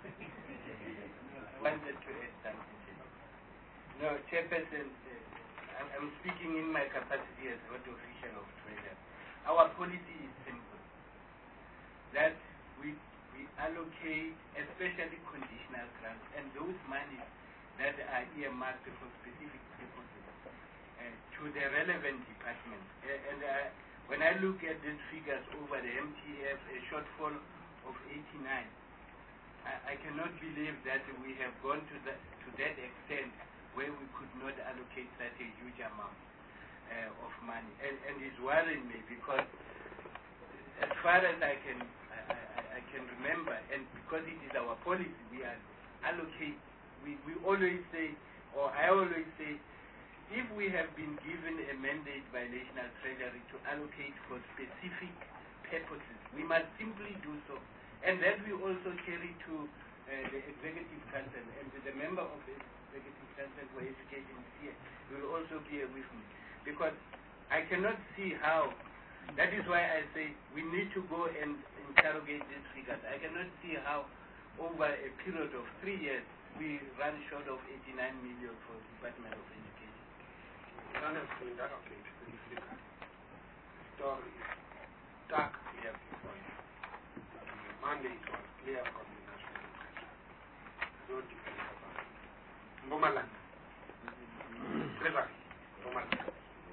I wanted to add something. No, Chairperson, uh, I'm speaking in my capacity as what official of Treasury. Our policy is simple. That we we allocate, especially conditional grants, and those monies that are earmarked for specific purposes uh, to the relevant departments. Uh, and uh, when I look at these figures over the M T F, a shortfall of eighty-nine, I, I cannot believe that we have gone to that to that extent where we could not allocate such a huge amount uh, of money. And, and it's worrying me because as far as I can I, I, I can remember, and because it is our policy, we are allocate, we, we always say, or I always say, if we have been given a mandate by National Treasury to allocate for specific purposes, we must simply do so. And that we also carry to uh, the Executive Council, and the member of the Executive Council for Education here will also be with me. Because I cannot see how, that is why I say we need to go and interrogate these figures. I cannot see how over a period of three years we run short of eighty-nine million for the Department of Education. We don't have to interrogate the figure. The story is dark clear before you. The mandate was clear from the National Treasury. No debate about it. Mpumalanga. Treasury. Mpumalanga.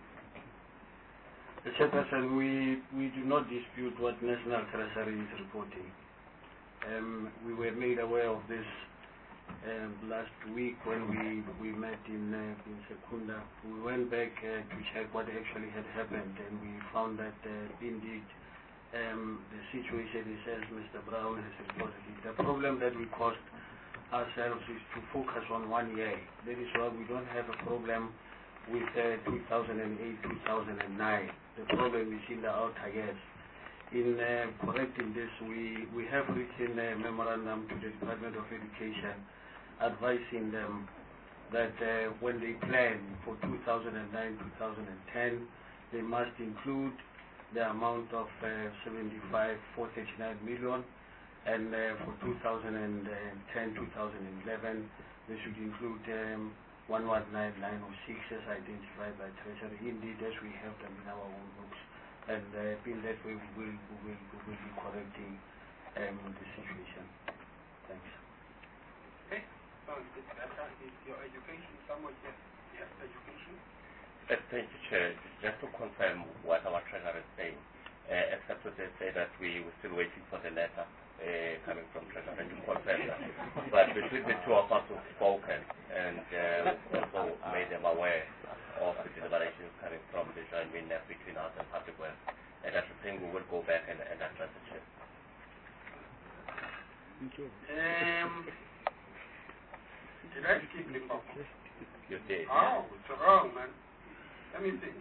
The Chairperson, we, we do not dispute what National Treasury is reporting. Um, we were made aware of this um, last week when we, we met in, uh, in Secunda. We went back uh, to check what actually had happened, and we found that uh, indeed um, the situation is as Mister Brown has reported it. The problem that we caused ourselves is to focus on one year. That is why we don't have a problem with uh, two thousand eight, two thousand nine. The problem is in the outer years. in uh, correcting this, we, we have written a memorandum to the Department of Education advising them that uh, when they plan for two thousand nine to two thousand ten, they must include the amount of uh, seventy-five four thirty-nine million, and uh, for two thousand ten to two thousand eleven, they should include um, one one nine nine oh six as identified by Treasury. Indeed, as we have them in our own books, and uh, in that way we will, we will, we will be correcting um, the situation. Thanks. Okay, sounds good. That is your education somewhat, yes, yes, education. Uh, thank you, Chair. Just to confirm what our Treasurer is saying, uh, except to say that we were still waiting for the letter uh, coming from Treasurer to confirm that. But between the two of us we've spoken, and uh, we've also made them aware of the deliberations coming from the joint meeting between us and Public Works. And I think we will go back and, and address the Chair. Um, did I skip Limpopo? You did. Oh, it's wrong, man. Let me see.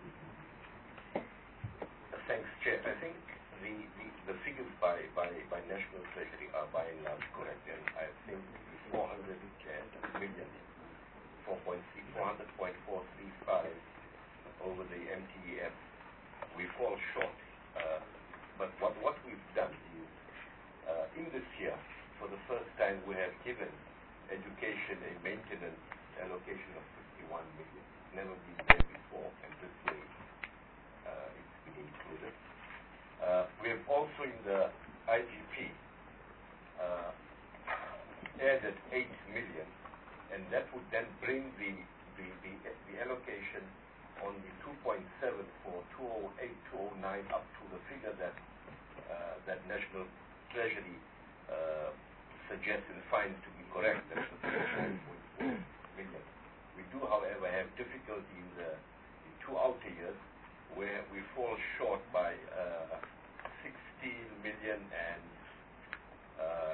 Thanks, Chair. I think the, the, the figures by, by, by National Treasury are by and large correct, and I think four hundred million, four hundred point four three five over the M T E F, we fall short. Uh, but what, what we've done is, uh, in this year, for the first time, we have given education a maintenance allocation of fifty-one million. It's never been there before, and this way uh, it's been included. Uh, we have also in the I G P uh, added eight million, and that would then bring the the, the, the allocation on the two point seven for two oh eight, two oh nine up to the figure that uh, that National Treasury uh, suggests and finds to be correct, that's the four point four million. We do, however, have difficulty in the, the two outer years where we fall short by uh, sixteen million and uh,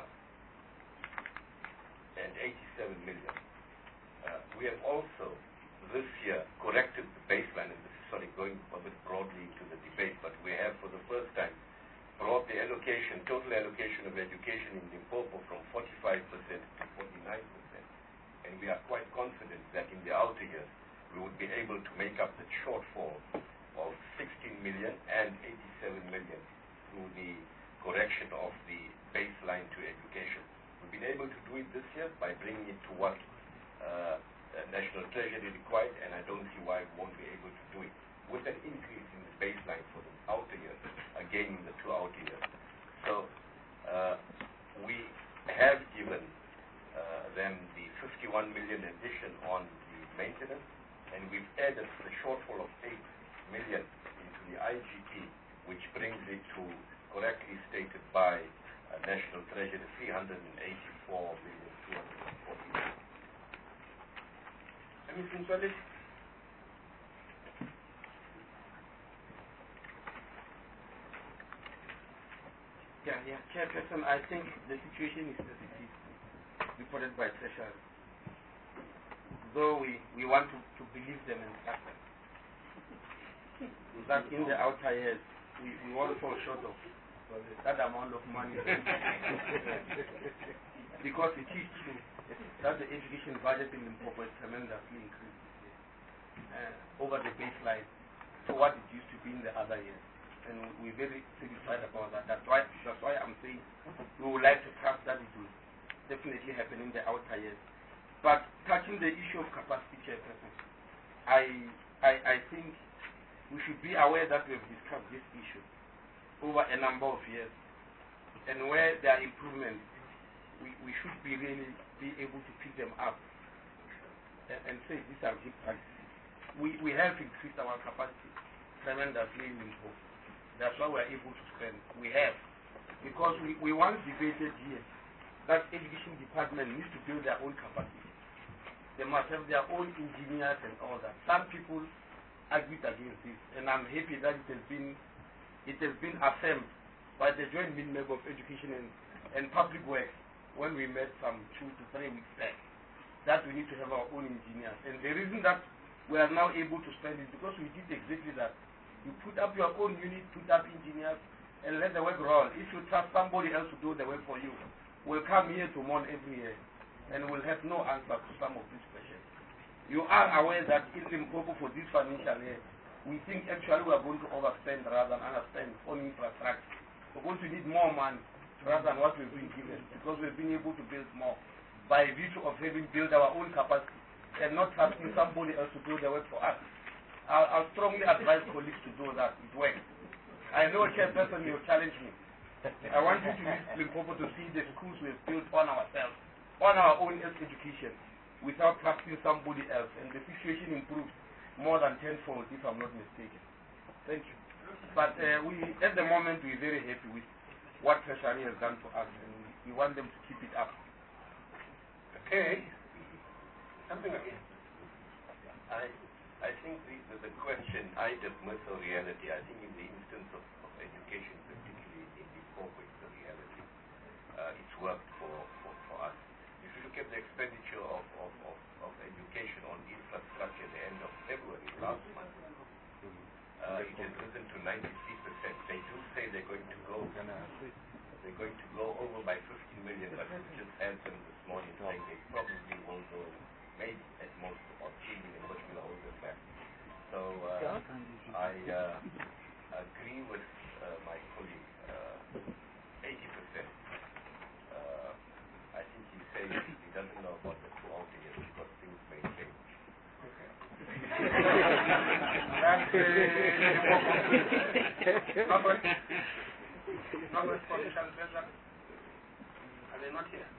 and eighty-seven million. Uh, we have also this year corrected the baseline, and this is sorry going a bit broadly into the debate, but we have for the first time brought the allocation, total allocation of education in Limpopo from forty-five percent to forty-nine percent. And we are quite confident that in the outer years we would be able to make up the shortfall of sixteen million and eighty-seven million through the correction of the baseline to education. We've been able to do it this year by bringing it to what uh, National Treasury required, and I don't see why we won't be able to do it with an increase in the baseline for the outer years, again in the two outer years. So uh, we have given uh, them the fifty-one million addition on the maintenance, and we've added the shortfall of eight million into the I G P, which brings it to, correctly stated by uh, National Treasury, three hundred eighty-four million two hundred forty. Anything, Charlie? Yeah, yeah, Chairperson, I think the situation is as it is reported by Treasury. Though we, we want to, to believe them and trust them, that in the outer years we, we won't fall short of that amount of money. Because it is true that the education budget in Limpopo is tremendously increased uh, over the baseline to what it used to be in the other years. And we're very satisfied about that. That's why, that's why I'm saying we would like to trust that it will definitely happen in the outer years. But touching the issue of capacity, Chairperson, I, I, I think we should be aware that we have discussed this issue over a number of years. And where there are improvements, we, we should be really be able to pick them up and, and say these are good practices. We, we have increased our capacity tremendously in Limpopo. That's why we're able to spend. We have. Because we, we once debated here that education department needs to build their own capacity. They must have their own engineers and all that. Some people argued against this, and I'm happy that it has been it has been affirmed by the Joint Meeting Member of Education and, and Public Works when we met some two to three weeks back, that we need to have our own engineers. And the reason that we are now able to spend is because we did exactly that. You put up your own unit, put up engineers, and let the work roll. If you trust somebody else to do the work for you, we'll come here to mourn every year, and we'll have no answer to some of these questions. You are aware that in Limpopo for this financial year, we think actually we are going to overspend rather than underspend on infrastructure. We're going to need more money rather than what we've been given, because we've been able to build more by virtue of having built our own capacity and not trusting somebody else to do the work for us. I'll, I'll strongly advise colleagues to do that. It works. I know, Chairperson, you'll challenge me. I want you to use Limpopo to see the schools we've built on ourselves, on our own education, without trusting somebody else, and the situation improves more than tenfold, if I'm not mistaken. Thank you. But uh, we, at the moment, we're very happy with what Treasury has done for us, and we, we want them to keep it up. Okay. Something again. I, I think the, the, the question, item, myth or reality, I think in the instance of, of education, particularly in Limpopo, it's the reality. Uh, it's worked for, for, for us. If you look at the expenditure of, of, of, of education on infrastructure at the end of February last month, uh, it has risen to ninety-three percent. They do say they're going to go they're going to go over by fifteen million, but we just had them this morning saying they probably will go maybe at most about three million, but we'll hold them back. So uh, I uh, agree with uh, my colleague, uh, eighty percent. Uh, I think he says he doesn't know about the two out years because things may change. That's uh, Robert. Robert from Charles Bezak. Are they not here?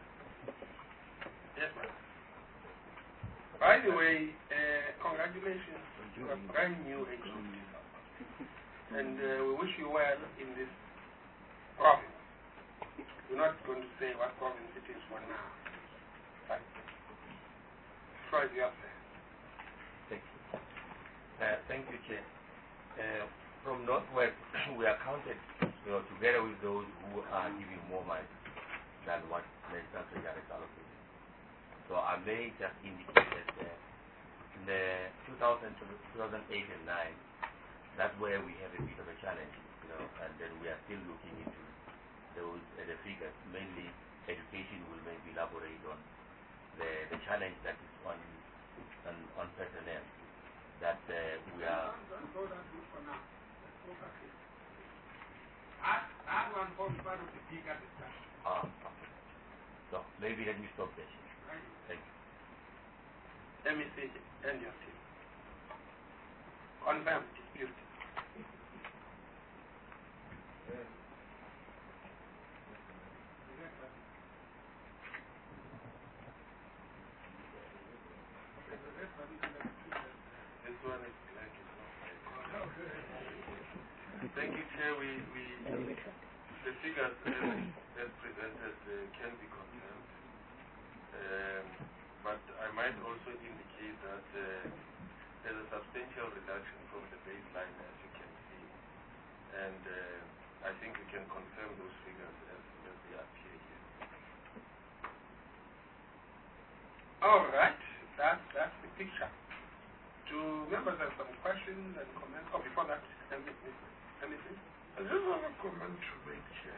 Yes, ma'am. By the way, uh, congratulations to a brand new executive, and uh, we wish you well in this province. We're not going to say what province it is for now. But try the other. Thank you. Uh, thank you, Chair. Uh, from Northwest, we are counted, you know, together with those who are giving more money than what National Treasury is allocating. So I may just indicate that uh, in the two thousand eight and nine, that's where we have a bit of a challenge, you know, and then we are still looking into those uh, the figures. Mainly, education will maybe elaborate on the the challenge that is on on, on personnel that uh, we are. That one forms part of the bigger discussion. Ah, okay. So maybe let me stop there. Thank you. Let me see and your team. Confirmed, disputed. This one is like it's not Thank you, Chair. We, we, the figures as, as presented uh, can be confirmed. Um, but I might also indicate that uh, there's a substantial reduction from the baseline, as you can see. And uh, I think we can confirm those figures as, as they appear here. All right. That's, that's the picture. Do members have some questions and comments? Oh, before that, anything? anything? I just have a comment to make here.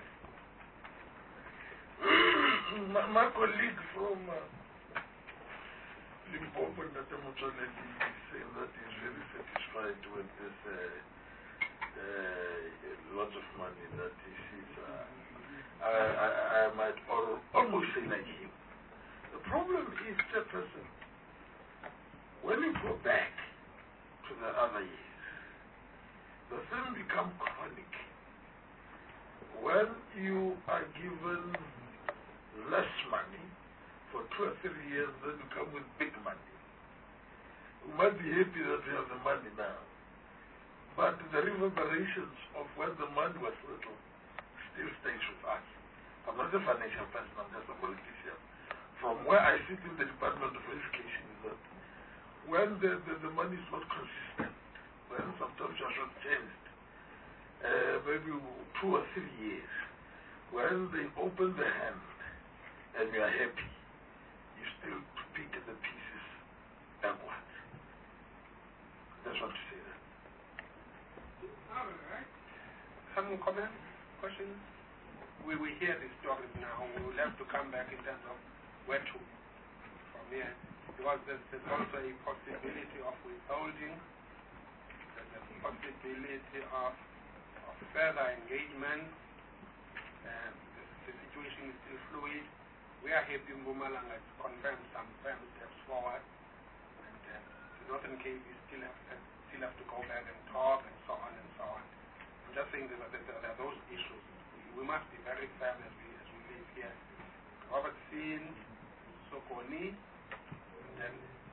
my, my colleague from uh, Limpopo, Doctor Mutoleti, is saying that he's very satisfied with this uh, uh, lot of money that he sees. Uh, I, I, I might al almost say like him. The problem is, Chairperson, when you go back to the other years, the thing becomes chronic. When you are given less money for two or three years, then you come with big money. We might be happy that we have the money now, but the reverberations of when the money was little still stays with us. I'm not a financial person, I'm just a politician. From where I sit in the Department of Education is that when the, the, the money is not consistent, when sometimes you are short-changed, uh, maybe two or three years, when they open the hand and you are happy, you still pick the pieces backwards. That's what to say that. All right. some comments, questions? We will hear the stories now. We will have to come back in terms of where to from here. Because there's, there's also a possibility of withholding. There's a possibility of, of further engagement. Um, the, the situation is still fluid. We are happy in Mpumalanga to confirm some firm steps forward. And uh, the Northern Cape is still have, uh, still have to go back and talk and so on and so on. I'm just saying that there, there are those issues. We must be very firm as we, as we live here. Robert Seen, Sokoni, and then...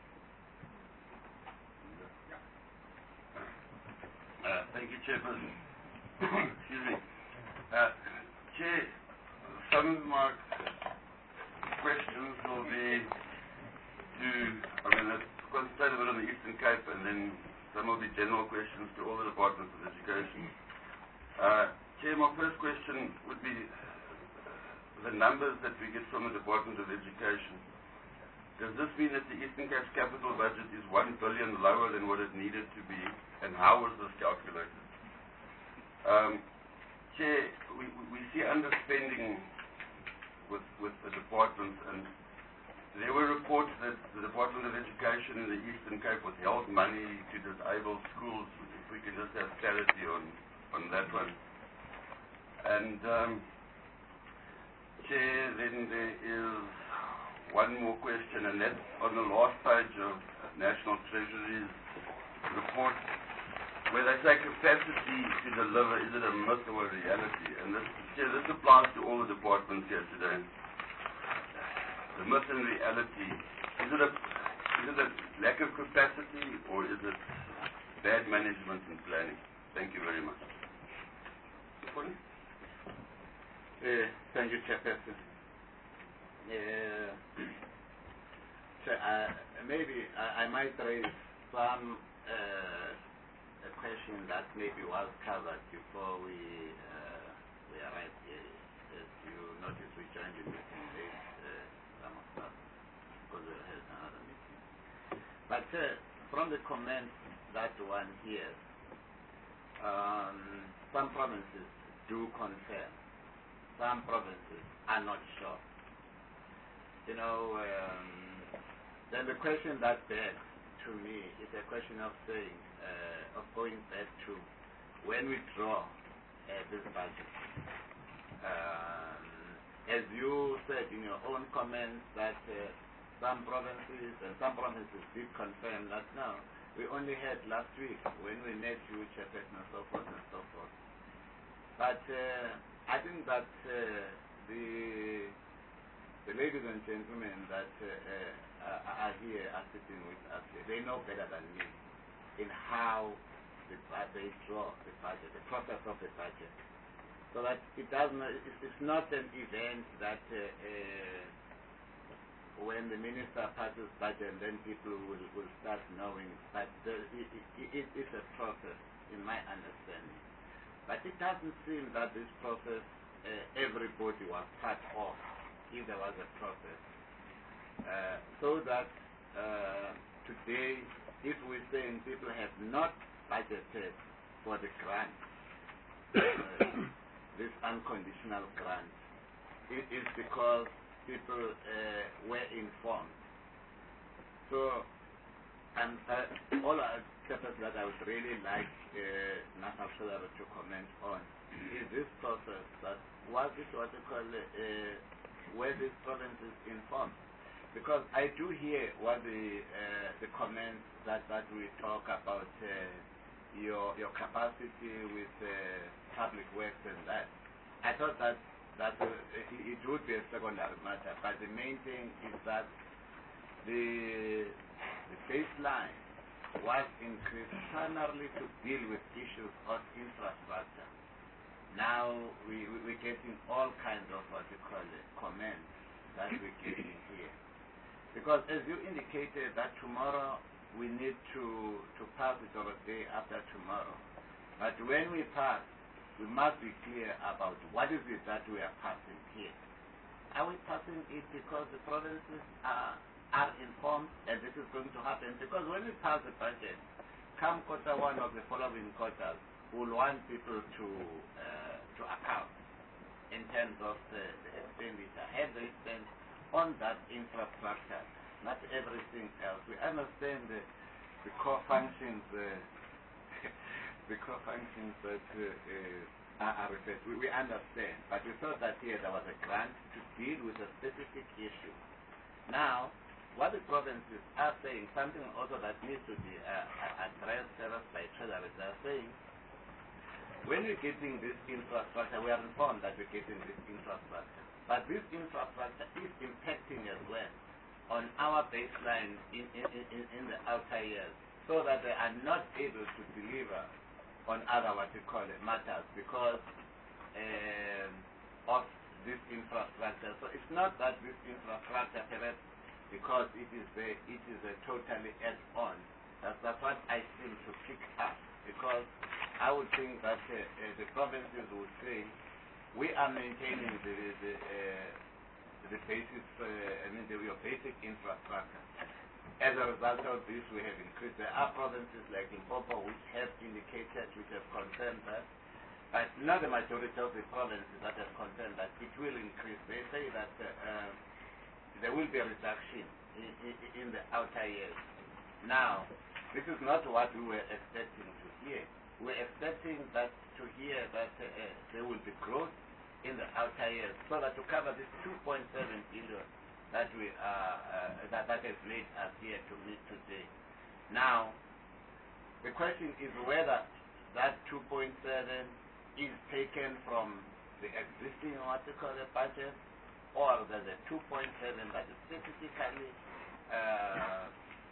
Uh, thank you, Chairperson. Excuse me. Uh, Chair, some of my questions will be to, I mean, let's concentrate a bit on the Eastern Cape, and then some will be general questions to all the departments of education. Uh, Chair, my first question would be the numbers that we get from the Department of Education. Does this mean that the Eastern Cape's capital budget is one billion lower than what it needed to be, and how was this calculated? Um, Chair, we, we see underspending with, with the department, and there were reports that the Department of Education in the Eastern Cape withheld money to disable schools. If we can just have clarity on, on that one. And, um, Chair, then there is one more question, and that's on the last page of National Treasury's report, where they say capacity to deliver, is it a myth or a reality? And this, Chair, this applies to all the departments here today. The myth and reality, is it a, is it a lack of capacity, or is it bad management and planning? Thank you very much. Uh, thank you, Chairperson. Uh, so, uh, maybe I, I might raise some uh, a question that maybe was covered before we uh, we arrived here. As you notice, we joined the meeting late, uh, some of us, because we had another meeting. But uh, from the comments that one hears, um, some provinces do confirm. Some provinces are not sure. You know, um, then the question that begs to me is a question of saying, uh, of going back to when we draw uh, this budget. Um, as you said in your own comments that uh, some provinces and some provinces did confirm that now. We only had last week when we met you, Chairperson, and so forth and so forth. But uh, I think that uh, the the ladies and gentlemen that uh, uh, are here, are sitting with us here, they know better than me in how the, uh, they draw the budget, the process of the budget. So that it doesn't, it's, it's not an event that uh, uh, when the minister passes budget, and then people will, will start knowing. But the, it, it, it is a process, in my understanding. But it doesn't seem that this process, uh, everybody was part of, if there was a process. Uh, so that uh, today, if we're saying people have not budgeted for the grant, uh, this unconditional grant, it is because people uh, were informed. So, and uh, all our steps that I would really like uh, National Treasury to comment on is this process that was this what you call uh, were these provinces informed? Because I do hear what the uh, the comments that, that we talk about uh, your your capacity with uh, public works and that. I thought that that uh, it, it would be a secondary matter, but the main thing is that the the baseline was increased primarily to deal with issues of infrastructure. Now we, we, we're getting all kinds of what you call it, comments that we're getting here. Because as you indicated that tomorrow we need to, to pass it or a day after tomorrow. But when we pass, we must be clear about what is it that we are passing here. Are we passing it because the provinces are, are informed and this is going to happen? Because when we pass the budget, come quarter one of the following quarters, will want people to uh, to account in terms of the, the expenditure. Have they spent on that infrastructure, not everything else? We understand the, the core functions, uh, the core functions that uh, uh, are, are referred to. We, we understand, but we thought that here there was a grant to deal with a specific issue. Now, what the provinces are saying, something also that needs to be uh, addressed by Treasury, they are saying, when we're getting this infrastructure, we are informed that we're getting this infrastructure, but this infrastructure is impacting as well on our baseline in, in, in, in the outer years, so that they are not able to deliver on other, what we call it, matters because um, of this infrastructure. So it's not that this infrastructure, perhaps because it is a, it is a totally add-on. That's, that's what I seem to pick up, because I would think that uh, uh, the provinces would say, we are maintaining the, the, uh, the basic, uh, I mean, the, your basic infrastructure. As a result of this, we have increased. There are provinces like Limpopo which have indicated, which have confirmed that, but not the majority of the provinces that have confirmed that it will increase. They say that uh, uh, there will be a reduction in, in, in the outer years. Now, this is not what we were expecting to hear. We were expecting that to hear that uh, uh, there will be growth in the outer years, so that to cover this two point seven billion that we are uh, that that has made us here to meet today. Now, the question is whether that two point seven is taken from the existing what we call the budget, or there's a two point seven that is specifically uh,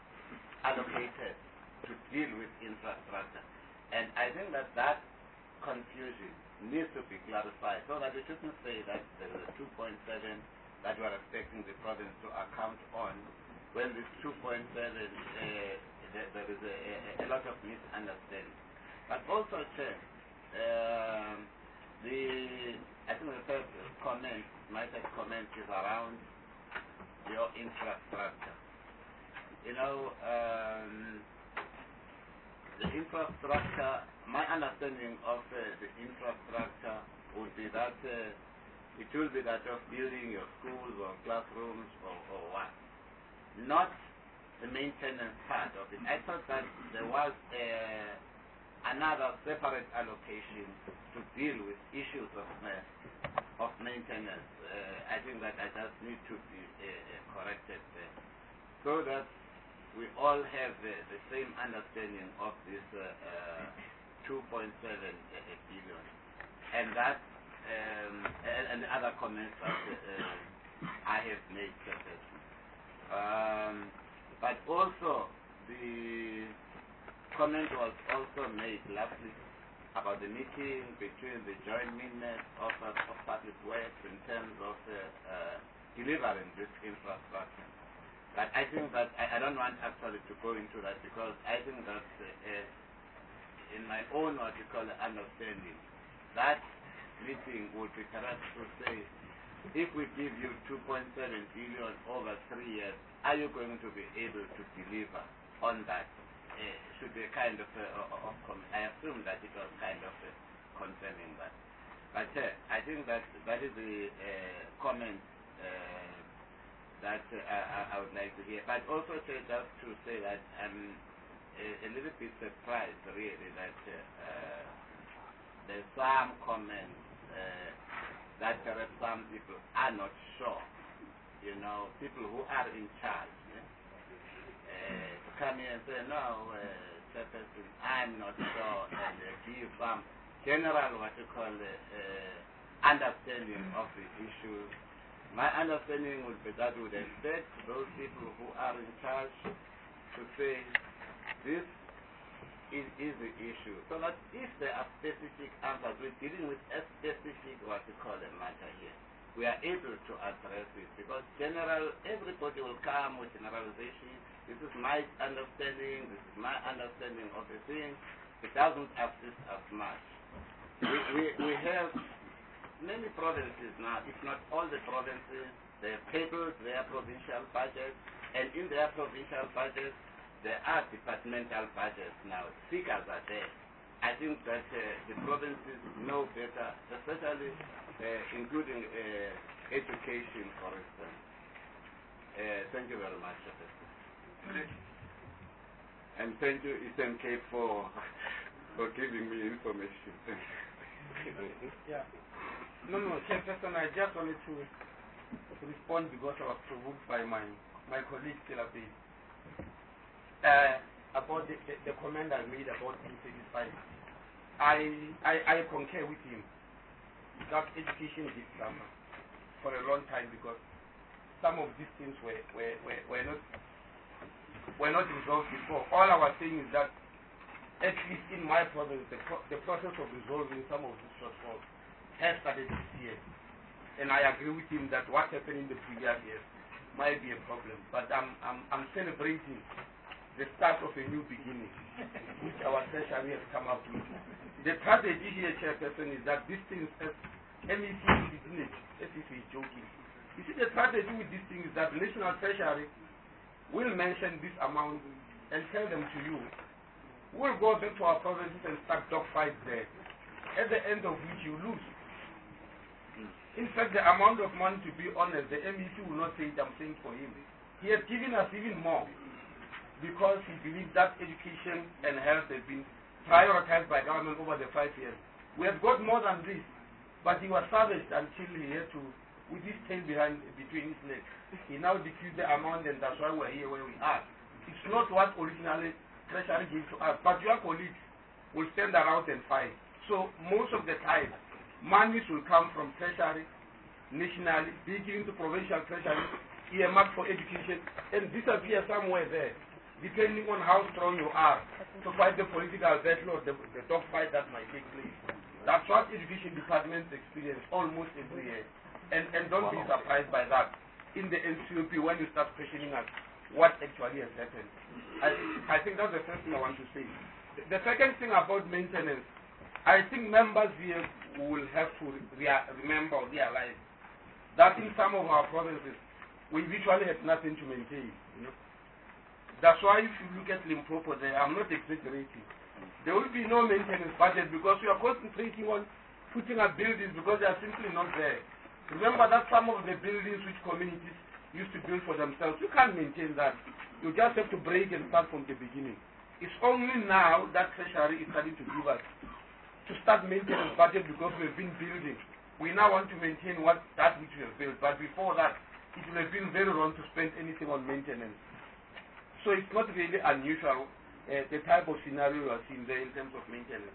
allocated to deal with infrastructure. And I think that that confusion needs to be clarified, so that we shouldn't say that there is a two point seven that we are expecting the province to account on, when this two point seven, uh, there, there is a, a, a lot of misunderstanding. But also, Chair, um, the, I think the first comment, my first comment is around your infrastructure. You know, um, the infrastructure, my understanding of uh, the infrastructure would be that uh, it will be that of building your schools or classrooms or, or what. Not the maintenance part of it. I thought that there was uh, another separate allocation to deal with issues of uh, of maintenance. Uh, I think that I just need to be uh, uh, corrected there, so that we all have uh, the same understanding of this uh, uh, two point seven uh, billion, and that um, and, and the other comments that uh, I have made. Um, but also the comment was also made last week about the meeting between the joint ministers of, uh, of public works in terms of uh, uh, delivering this infrastructure. But I think that I, I don't want actually to go into that, because I think that uh, uh, in my own what you call understanding, that meeting would be perhaps to say, if we give you two point seven billion over three years, are you going to be able to deliver on that? Uh, should be a kind of, uh, of com I assume that it was kind of uh, confirming that. But uh, I think that that is the uh, comment uh, that uh, I, I would like to hear. But also to, just to say that I'm a, a little bit surprised, really, that uh, uh, there's some comments uh, that perhaps some people are not sure. You know, people who are in charge, yeah? uh, to come here and say, no, uh, person, I'm not sure, and uh, give some general, what you call, uh, uh, understanding of the issue. My understanding would be that we would expect those people who are in charge to say, this is, is the issue. So that if there are specific answers, we're dealing with a specific, what you call, a matter here, we are able to address it, because general, everybody will come with generalization. This is my understanding, this is my understanding of the thing. It doesn't assist as much. We, we, we have many provinces now, if not all the provinces, they have tabled their provincial budgets, and in their provincial budgets, there are departmental budgets now. Figures are there. I think that uh, the provinces know better, especially uh, including uh, education, for instance. Uh, thank you very much, Chairperson. And thank you, Eastern Cape, for for giving me information. Yeah. No, no, Chairperson, I just wanted to respond because I was provoked by my, my colleague, Tilapi, uh, about the, the, the comment I made about P thirty-five. I, I, I concur with him that education did suffer for a long time because some of these things were, were, were, were not were not resolved before. All I was saying is that, at least in my province, the, pro the process of resolving some of these shortfalls has started this year. And I agree with him that what happened in the previous years might be a problem. But I'm, I'm, I'm celebrating the start of a new beginning, which our treasury has come up with. The tragedy here, Chairperson, is that these things, as M E C is it, as if he's joking. You see, the tragedy with these things is that the National Treasury will mention this amount and tell them to you. We'll go back to our provinces and start dogfights there, at the end of which you lose. In fact, the amount of money, to be honest, the M E C will not say it, I'm saying for him. He has given us even more because he believes that education and health have been prioritized by government over the five years. We have got more than this, but he was savaged until he had to, with his tail behind, between his legs. He now decreased the amount, and that's why we're here where we are. It's not what originally Treasury gave to us, but your colleagues will stand around and fight. So most of the time, monies will come from Treasury, nationally, be given to provincial Treasury, earmarked for education, and disappear somewhere there, depending on how strong you are to fight the political battle or the, the dogfight that might take place. That's what education departments experience almost every year. And, and don't be surprised by that in the N C O P when you start questioning us what actually has happened. I, I think that's the first thing I want to say. The, the second thing about maintenance, I think members here will have to rea remember or realize that in some of our provinces, we virtually have nothing to maintain. You know? That's why if you look at Limpopo there, I'm not exaggerating. There will be no maintenance budget because we are concentrating on putting up buildings because they are simply not there. Remember that some of the buildings which communities used to build for themselves, you can't maintain that. You just have to break and start from the beginning. It's only now that Treasury is starting to give us to start maintenance budget because we've been building. We now want to maintain what that which we have built, but before that, it would have been very wrong to spend anything on maintenance. So it's not really unusual, uh, the type of scenario we are seeing there in terms of maintenance.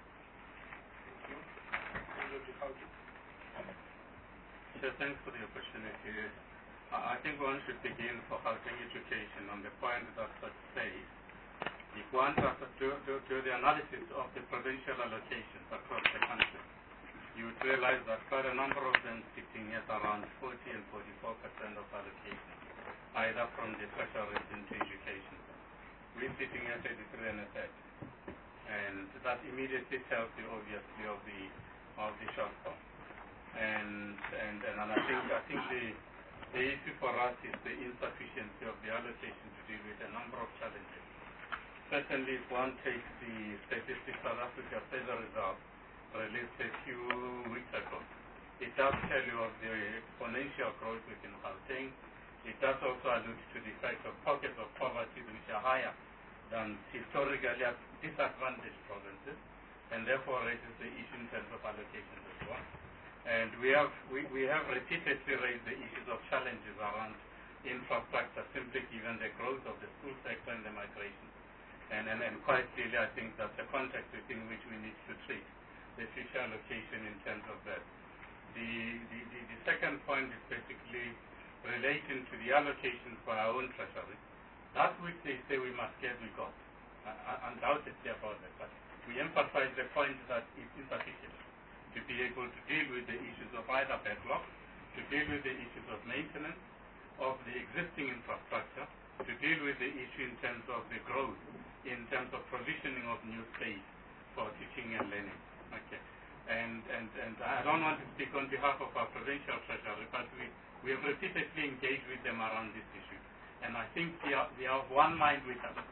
So thanks for the opportunity. Uh, I think one should begin for housing education on the point that Such says, if one does do, do, do the analysis of the provincial allocations across the country, you would realize that quite a number of them sitting at around forty and forty-four percent of allocation, either from the treasuries into education. We're sitting at eighty-three and a third. And that immediately tells you obviously of the of the shortfall. And and and, and I think I think the the issue for us is the insufficiency of the allocation to deal with a number of challenges. Certainly, if one takes the statistics South Africa Federal Reserve released a few weeks ago, it does tell you of the exponential growth within Gauteng. It does also allude to the fact of pockets of poverty which are higher than historically disadvantaged provinces, and therefore raises the issue in terms of allocations as well. And we have we, we have repeatedly raised the issues of challenges around infrastructure, simply given the growth of the school sector and the migration. And, and, and quite clearly, I think that's the context within which we need to treat the future allocation in terms of that. The, the, the, the second point is basically relating to the allocations for our own treasury. That which they say we must get, we got. Uh, undoubtedly about that. But we emphasize the point that it's insufficient to be able to deal with the issues of either backlog, to deal with the issues of maintenance of the existing infrastructure, to deal with the issue in terms of the growth, in terms of provisioning of new space for teaching and learning. Okay. And, and, and I don't want to speak on behalf of our provincial treasury, but we, we have repeatedly engaged with them around this issue. And I think they are, they are of one mind with us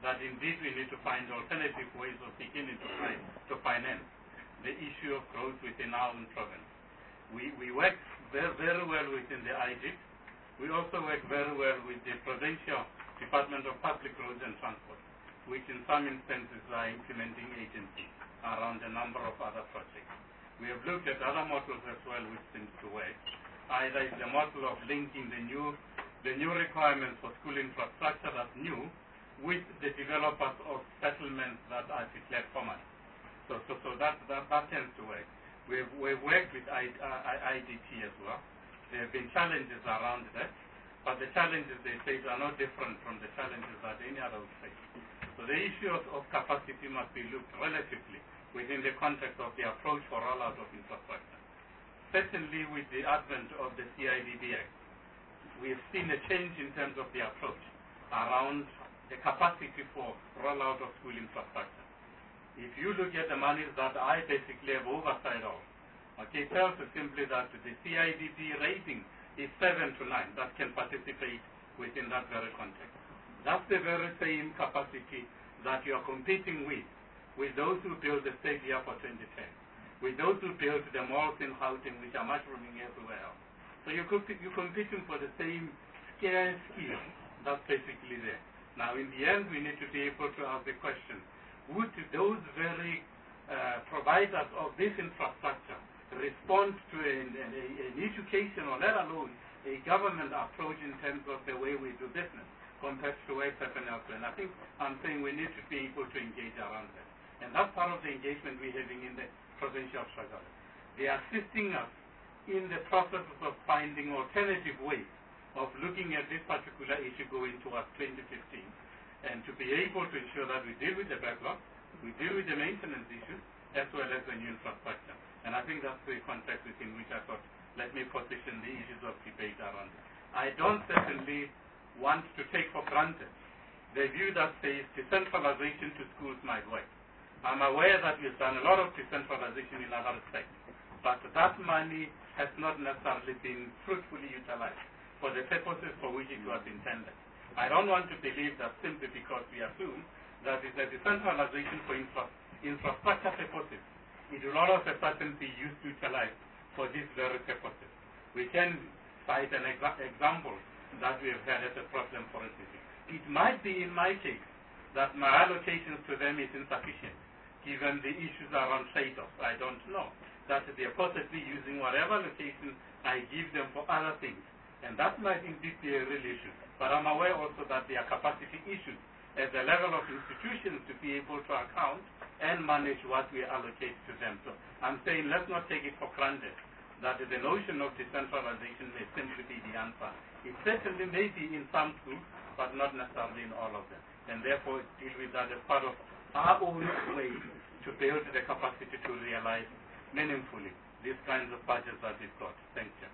that indeed we need to find alternative ways of beginning to, find, to finance the issue of growth within our own province. We, we work very, very well within the I D I P. We also work very well with the Provincial Department of Public Roads and Transport, which in some instances are implementing agencies around a number of other projects. We have looked at other models as well which seems to work. Either is the model of linking the new, the new requirements for school infrastructure that's new with the developers of settlements that are declared common. So, so, so that, that, that tends to work. We've, we've worked with I, uh, I D T as well. There have been challenges around that, but the challenges they face are no different from the challenges that any other would face. So the issue of, of capacity must be looked relatively within the context of the approach for rollout of infrastructure. Certainly with the advent of the C I D B Act, we have seen a change in terms of the approach around the capacity for rollout of school infrastructure. If you look at the monies that I basically have oversight of, okay, it tells us simply that the C I D B rating is seven to nine that can participate within that very context. That's the very same capacity that you are competing with, with those who built the state here for twenty ten, with those who built the malls in Gauteng, which are mushrooming everywhere else. So you're, comp you're competing for the same scarce skill that's basically there. Now, in the end, we need to be able to ask the question, would those very uh, providers of this infrastructure respond to an, an, an education or let alone a government approach in terms of the way we do business compared to what's happening elsewhere? And I think I'm saying we need to be able to engage around that. And that's part of the engagement we're having in the provincial struggle. They are assisting us in the processes of finding alternative ways of looking at this particular issue going towards twenty fifteen, and to be able to ensure that we deal with the backlog, we deal with the maintenance issues, as well as the new infrastructure. And I think that's the context within which I thought, let me position the issues of debate around it. I don't certainly want to take for granted the view that says decentralization to schools might work. I'm aware that we've done a lot of decentralization in other respects, but that money has not necessarily been fruitfully utilized for the purposes for which it was intended. I don't want to believe that simply because we assume that it's a decentralization for infra infrastructure purposes, it will all of a sudden be used to utilize for these very purposes. We can cite an exa example that we have had as a problem, for instance. It might be in my case that my allocations to them is insufficient, given the issues around trade-offs. I don't know. That they're possibly using whatever allocation I give them for other things. And that might indeed be a real issue. But I'm aware also that there are capacity issues at the level of institutions to be able to account and manage what we allocate to them. So I'm saying let's not take it for granted that the notion of decentralization may simply be the answer. It certainly may be in some schools, but not necessarily in all of them. And therefore deal with that as part of our own way to build the capacity to realize meaningfully these kinds of budgets that we've got. Thank you.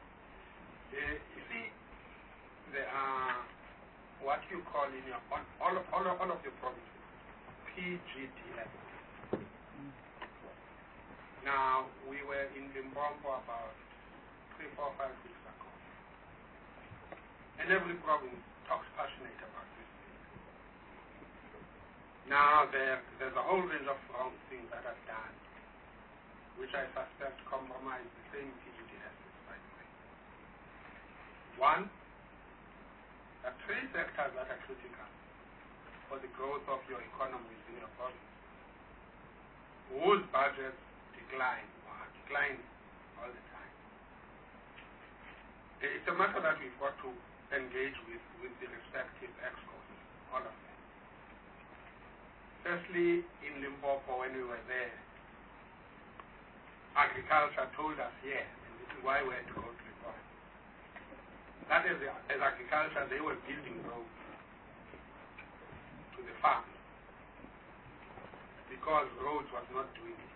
Uh, you see, there are what you call in your all, all, all, all of your provinces P G D S. Now, we were in Limpopo about three, four, five weeks ago. And every province talks passionate about this thing. Now, there, there's a whole range of wrong things that are done, which I suspect compromise the same P G D S, by the way. One, there are three sectors that are critical for the growth of your economy in your province, whose budgets decline or are declining all the time. It's a matter that we've got to engage with, with the respective exports, all of them. Firstly, in Limpopo, when we were there, agriculture told us, yeah, and this is why we had to go to the forest. That is, as agriculture, they were building roads to the farm because roads was not doing it.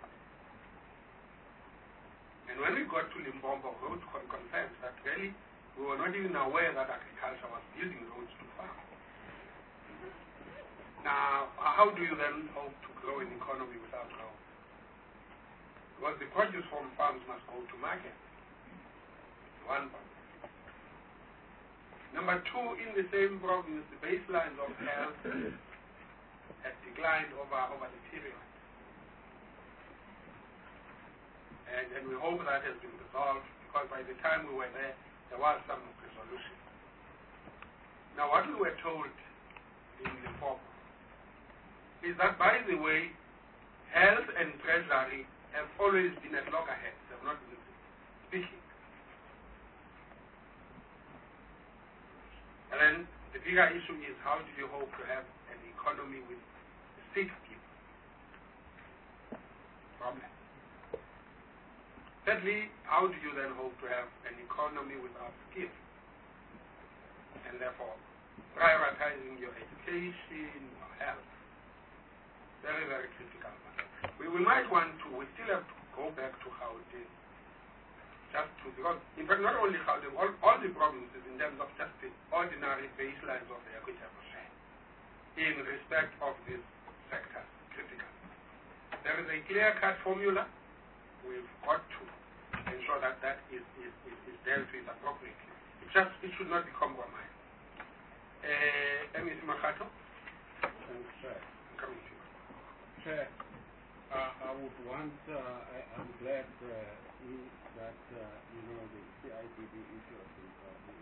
And when we got to Limpopo, roads confirmed that really we were not even aware that agriculture was building roads to farm. Now, how do you then hope to grow an economy without roads? Because the produce from farms must go to market. One point. Number two, in the same province, the baselines of health, has declined over, over the period. And, and we hope that has been resolved, because by the time we were there, there was some resolution. Now, what we were told in Limpopo is that, by the way, health and treasury have always been at loggerheads, have not been speaking. And then the bigger issue is, how do you hope to have an economy with sick people? Problem. Thirdly, how do you then hope to have an economy without skill? And therefore, prioritizing your education, your health, very, very critical matter. We, we might want to, we still have to go back to Gauteng, just to, because, in fact, not only Gauteng, all, all the provinces in terms of just the ordinary baselines of the equitable share, in respect of this sector, critical. There is a clear-cut formula. We've got to ensure that that is, is, is, is dealt with appropriately. It just, it should not be compromised. Uh, M S Makhato? Thanks, Chair. I'm coming to you. Chair, uh, I would want, uh, I, I'm glad uh, that, uh, you know, the C I D B issue has been brought in.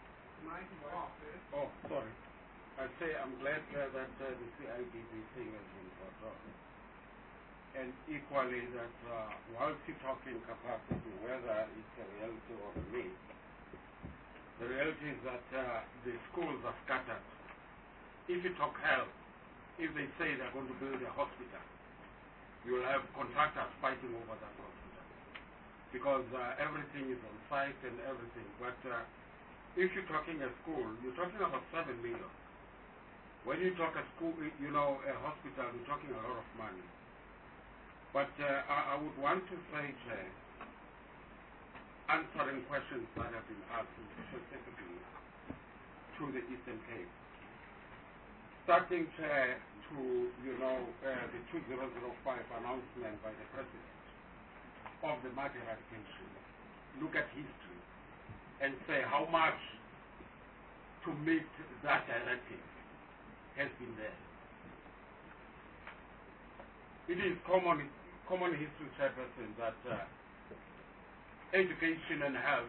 Oh, sorry. I say I'm glad uh, that uh, the C I D B thing has been brought on. And equally that uh, whilst you talk in capacity, whether it's a reality or a myth, the reality is that uh, the schools are scattered. If you talk health, if they say they're going to build a hospital, you'll have contractors fighting over that hospital. Because uh, everything is on site and everything. But uh, if you're talking a school, you're talking about seven million. When you talk a school, you know, a hospital, you're talking a lot of money. But uh, I, I would want to say, Chair, answering questions that have been asked specifically to the Eastern Cape. Starting, Chair, to, you know, uh, the two thousand five announcement by the President of the market eradication. Look at history and say how much to meet that directive has been there. It is common common history, Chairperson, that uh, education and health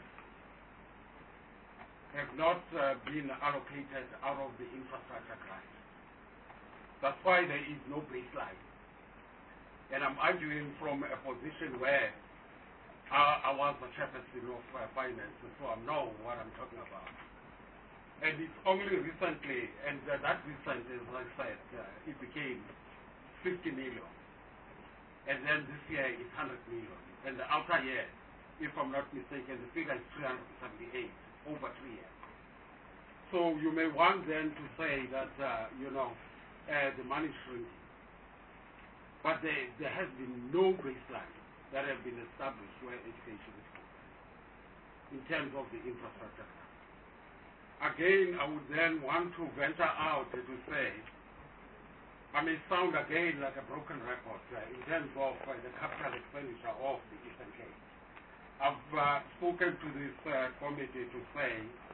have not uh, been allocated out of the infrastructure grant. That's why there is no baseline. And I'm arguing from a position where I, I was the Chairperson of uh, finance, so I know what I'm talking about. And it's only recently, and uh, that recent, as I said, uh, it became fifty million. And then this year it's one hundred million. And the outer year, if I'm not mistaken, the figure is three hundred seventy-eight over three years. So you may want then to say that, uh, you know, uh, the money is shrinking. But there, there has been no baseline that has been established where education is concerned in terms of the infrastructure. Again, I would then want to venture out to say, I may sound again like a broken record uh, in terms of uh, the capital expenditure of the Eastern Cape. I've uh, spoken to this uh, committee to say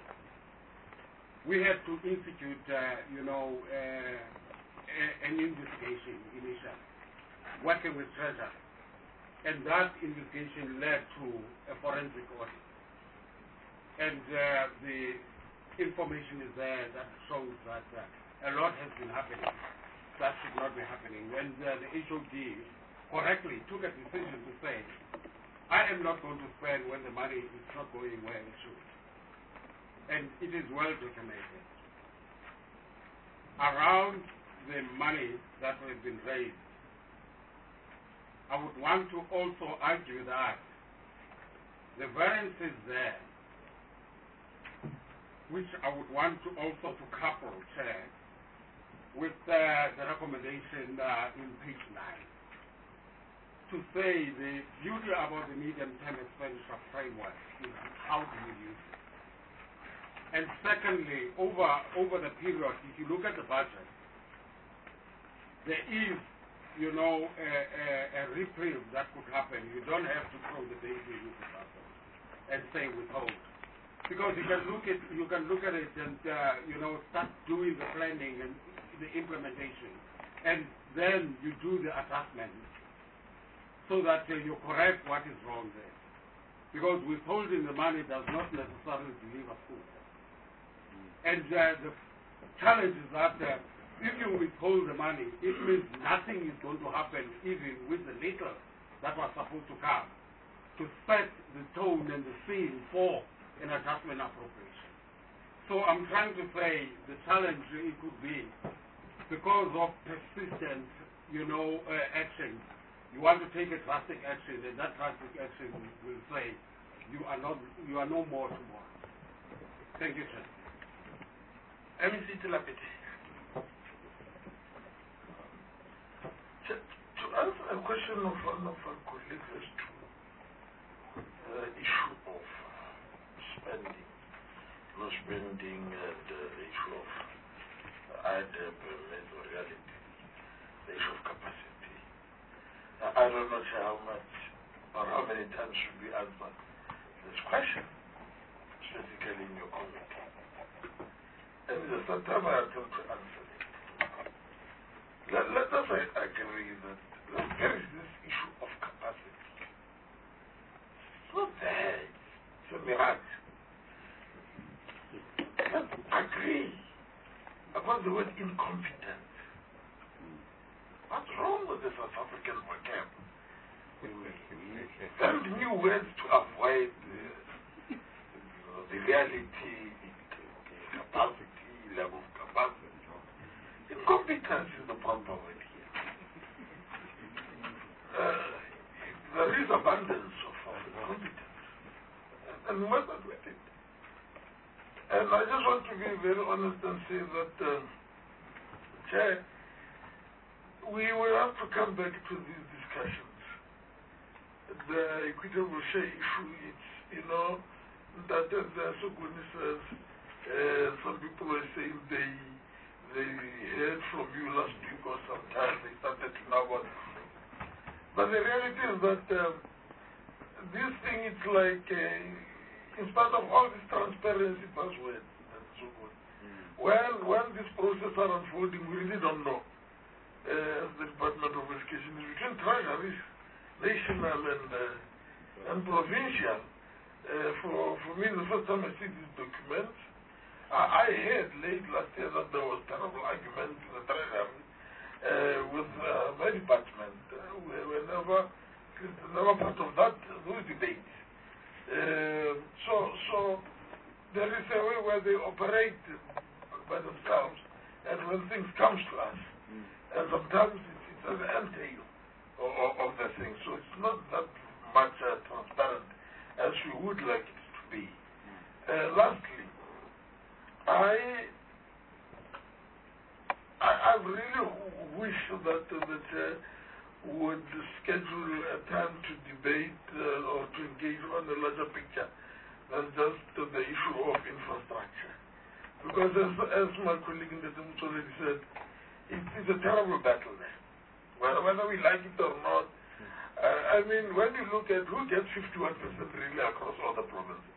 we had to institute, uh, you know, uh, a, an investigation initially, working with Treasury. And that investigation led to a forensic audit. And uh, the information is there that shows that uh, a lot has been happening that should not be happening. And uh, the H O D correctly took a decision to say, I am not going to spend when the money is not going where it should. And it is well documented. Around the money that has been raised, I would want to also argue that the variances there, which I would want to also to couple, Chair, with uh, the recommendation uh, in page nine, to say the beauty about the medium-term expenditure framework is how do you use it. And secondly, over, over the period, if you look at the budget, there is, you know, a, a, a reprieve that could happen. You don't have to throw the baby with the bathwater and say withhold. Because you can look at, you can look at it and, uh, you know, start doing the planning and the implementation and then you do the adjustment so that uh, you correct what is wrong there. Because withholding the money does not necessarily deliver food. And uh, the challenge is that uh, if you withhold the money, it means nothing is going to happen even with the little that was supposed to come to set the tone and the scene for an adjustment appropriation. So I'm trying to say the challenge it could be because of persistent, you know, uh, action. You want to take a drastic action, and that drastic action will say you are not, you are no more tomorrow. Thank you, sir. M C Tilapiti. To, to answer a question of one of our colleagues as to the issue of spending, no spending, and uh, the issue of uh, I D E B or reality, the issue of capacity. I don't know how much or how many times should we answer this question, specifically in your committee. And the third time I attempt to answer it. Let, let us agree that there is this issue of capacity. It's not there, it's a mirage. Let's agree about the word incompetent. What's wrong with the South African vocab? We found new words to avoid uh, the reality, the capacity, level of capacity. Incompetence is the proper word here. Uh, there is abundance of, of incompetence, and we must admit it. And I just want to be very honest and say that, um, Chair, we will have to come back to these discussions. The equitable share issue, it's, you know, that as the Soguni says, uh, some people were saying they they heard from you last week or sometime they started to know what. But the reality is that um, this thing, it's like, uh, in spite of all this transparency buzzwords and so on, mm. when, when this process are unfolding, we really don't know. Uh, the Department of Education is between treasuries, national and uh, and provincial. Uh, for for me, the first time I see these documents, I, I heard late last year that there was terrible argument in the treasury uh, with uh, my department. Uh, we were never, never part of that those debates. Uh, so so there is a way where they operate by themselves, and when things comes to us. And sometimes it's, it's an entail of, of, of the thing, so it's not that much uh, transparent as we would like it to be. Uh, lastly, I, I I really wish that uh, that uh, would schedule a time to debate uh, or to engage on a larger picture than just uh, the issue of infrastructure, because as as my colleague in the Timuts already said. It's a terrible battle there. Whether we like it or not, uh, I mean, when you look at who gets fifty-one percent really across all the provinces,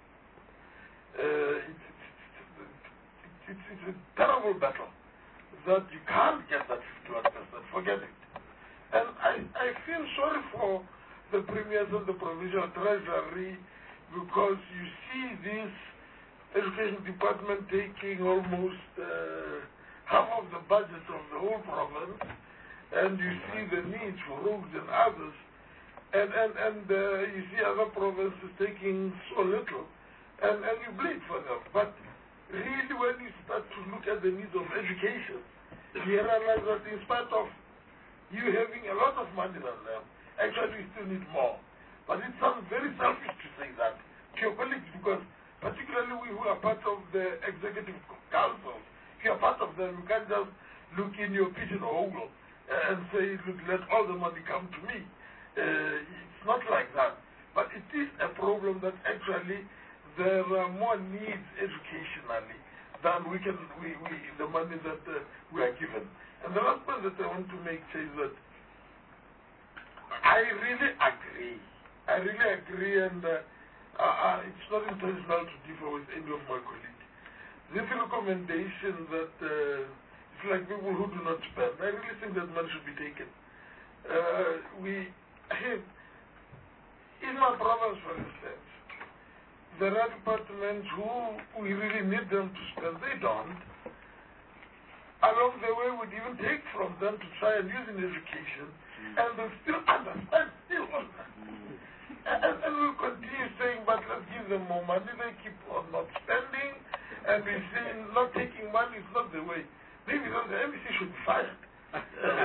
uh, it's, it's, it's, it's a terrible battle that you can't get that fifty-one percent. Forget it. And I, I feel sorry for the premiers of the provincial treasury because you see this education department taking almost uh, half of the budget of the whole province, and you see the needs for roads and others, and and and uh, you see other provinces taking so little, and and you bleed for them. But really, when you start to look at the needs of education, you realize that in spite of you having a lot of money on them, actually you still need more. But it sounds very selfish to say that to your colleagues, because particularly we who are part of the executive council. If you're part of them, you can't just look in your pigeonhole and say, look, let all the money come to me. Uh, it's not like that. But it is a problem that actually there are more needs educationally than we can, we, we, the money that uh, we are given. And the last point that I want to make is that I really agree. I really agree, and uh, uh, uh, it's not intentional to differ with any of my colleagues. This recommendation that uh, is like people who do not spend. I really think that money should be taken. Uh, we, in my province, for instance, there are departments who we really need them to spend. They don't. Along the way, we'd even take from them to try and use in education, mm. and they still understand, still understand. Mm. And, and we'll continue saying, but let's give them more money. They keep on not spending, and we say not taking money is not the way. Maybe not the M E C should be fired. uh,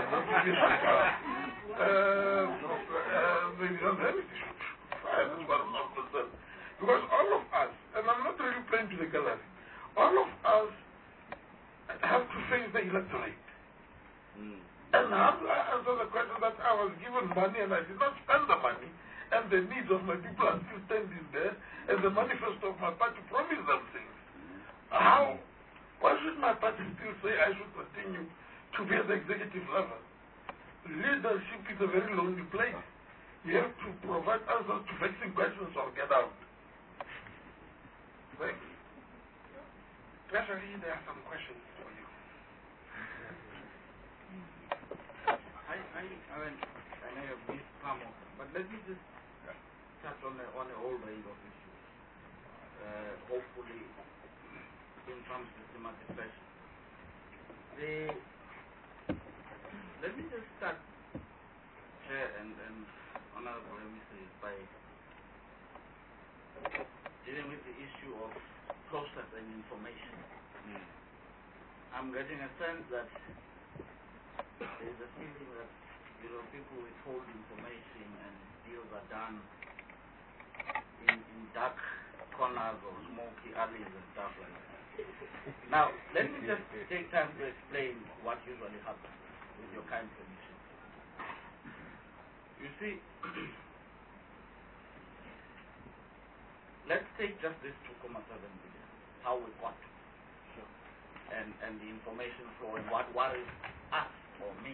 uh, maybe not the M E C should be fired, as far as I'm concerned. Because all of us, and I'm not really playing to the gallery, all of us have to face the electorate. Mm. And how do I answer the question that I was given money and I did not spend the money, and the needs of my people are still standing there, and the manifesto of my party promised them things? How? Why should my party still say I should continue to be at the executive level? Leadership is a very lonely place. You have to provide answers to vexing questions or get out. Thanks. Treasury, there are some questions for you. I, I, I mean, I may have missed some of them, but let me just touch on a, on a whole range of issues. Uh, hopefully, in some systematic fashion. The, let me just start, Chair and, and Honorable M C, by dealing with the issue of process and information. Mm. I'm getting a sense that there is a feeling that, you know, people withhold information and deals are done in, in dark corners or smoky alleys and stuff like that. Now, let me just take time to explain what usually happens, with your kind permission. You see, let's take just this two point seven billion, how we got to it, sure. and, and the information flow and what worries us or me.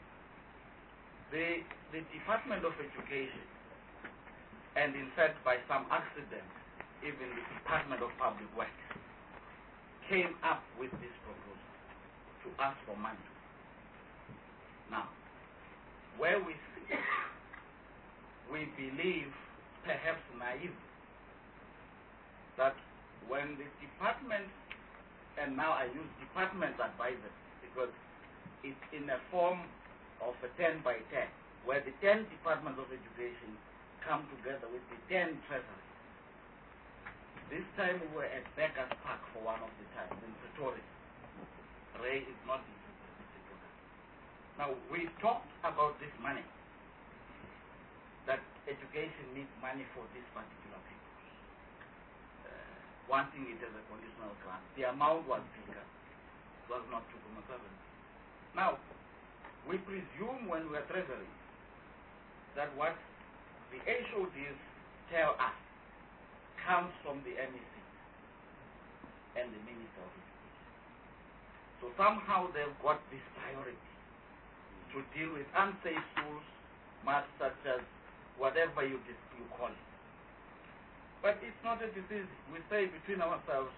The, the Department of Education, and in fact by some accident, even the Department of Public Works, came up with this proposal to ask for money. Now, where we see, we believe, perhaps naive, that when the department, and now I use department advisors because it's in a form of a ten by ten, where the ten departments of education come together with the ten treasuries. This time we were at Beckers Park for one of the times in Pretoria. Ray is not in Pretoria. Now, we talked about this money, that education needs money for this particular people, uh, wanting it as a conditional grant. The amount was bigger. It was not two point seven. Now, we presume when we are treasury that what the H O Ds tell us comes from the M E C and the Minister of Education. So somehow they've got this priority to deal with unsafe schools, much such as whatever you, you call it. But it's not a disease. We say between ourselves,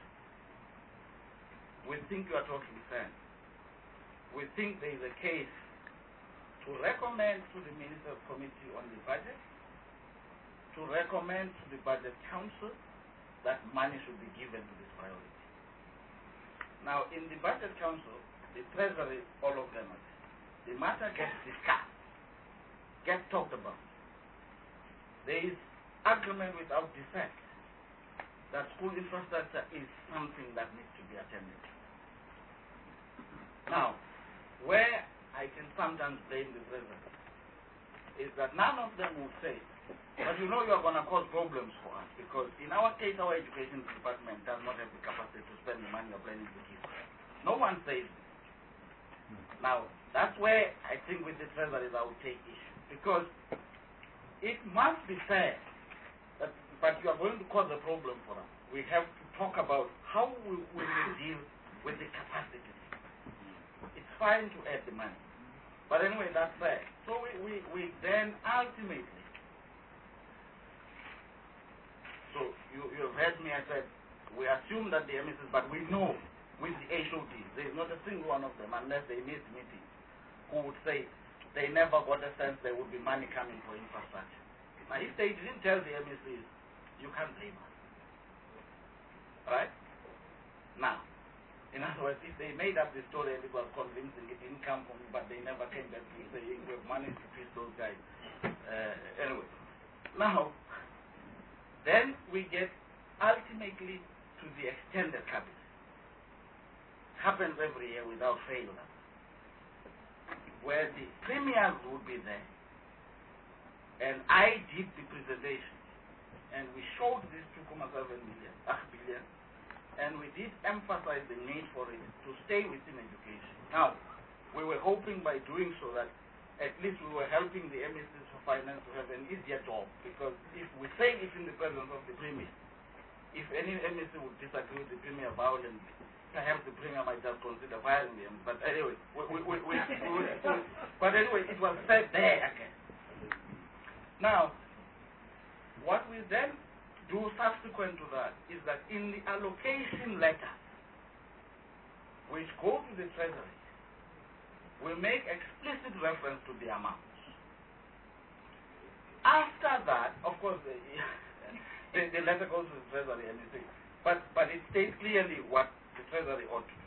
we think you are talking sense. We think there is a case to recommend to the Ministers' Committee on the Budget, to recommend to the Budget Council that money should be given to this priority. Now, in the Budget Council, the Treasury, all of them, the matter gets discussed, gets talked about. There is agreement without dissent that school infrastructure is something that needs to be attended to. Now, where I can sometimes blame the Treasury is that none of them will say, but you know you are going to cause problems for us, because in our case, our education department does not have the capacity to spend the money you're planning to give. No one says this. Now, that's where I think with the Treasury I will take issue, because it must be fair that, but you are going to cause a problem for us. We have to talk about how we will deal with the capacity. It's fine to add the money, but anyway, that's fair. So we, we, we then ultimately, so you, you heard me, I said, we assume that the M E Cs, but we know with the H O Ds. There is not a single one of them, unless they missed meetings, who would say they never got a sense there would be money coming for infrastructure. Now, if they didn't tell the M E Cs, you can't blame us. Right? Now, in other words, if they made up the story and it was convincing, it didn't come from me, but they never came back to say, we have managed to twist those guys. Uh, anyway, now, then we get ultimately to the extended cabinet. Happens every year without fail, where the premiers would be there, and I did the presentation, and we showed this two point seven million, uh, billion, and we did emphasize the need for it to stay within education. Now, we were hoping by doing so that at least we were helping the M E Cs for finance to have an easier job, because if we say it in the presence of the premier, if any M E C would disagree with the premier violently, perhaps the premier might just consider firing them. But anyway, we, we, we, we, we, we, but anyway, it was said there again. Now, what we then do subsequent to that is that in the allocation letter, which go to the Treasury, we make explicit reference to the amounts. After that, of course, the, the, the letter goes to the Treasury and you say, but, but it states clearly what the Treasury ought to do.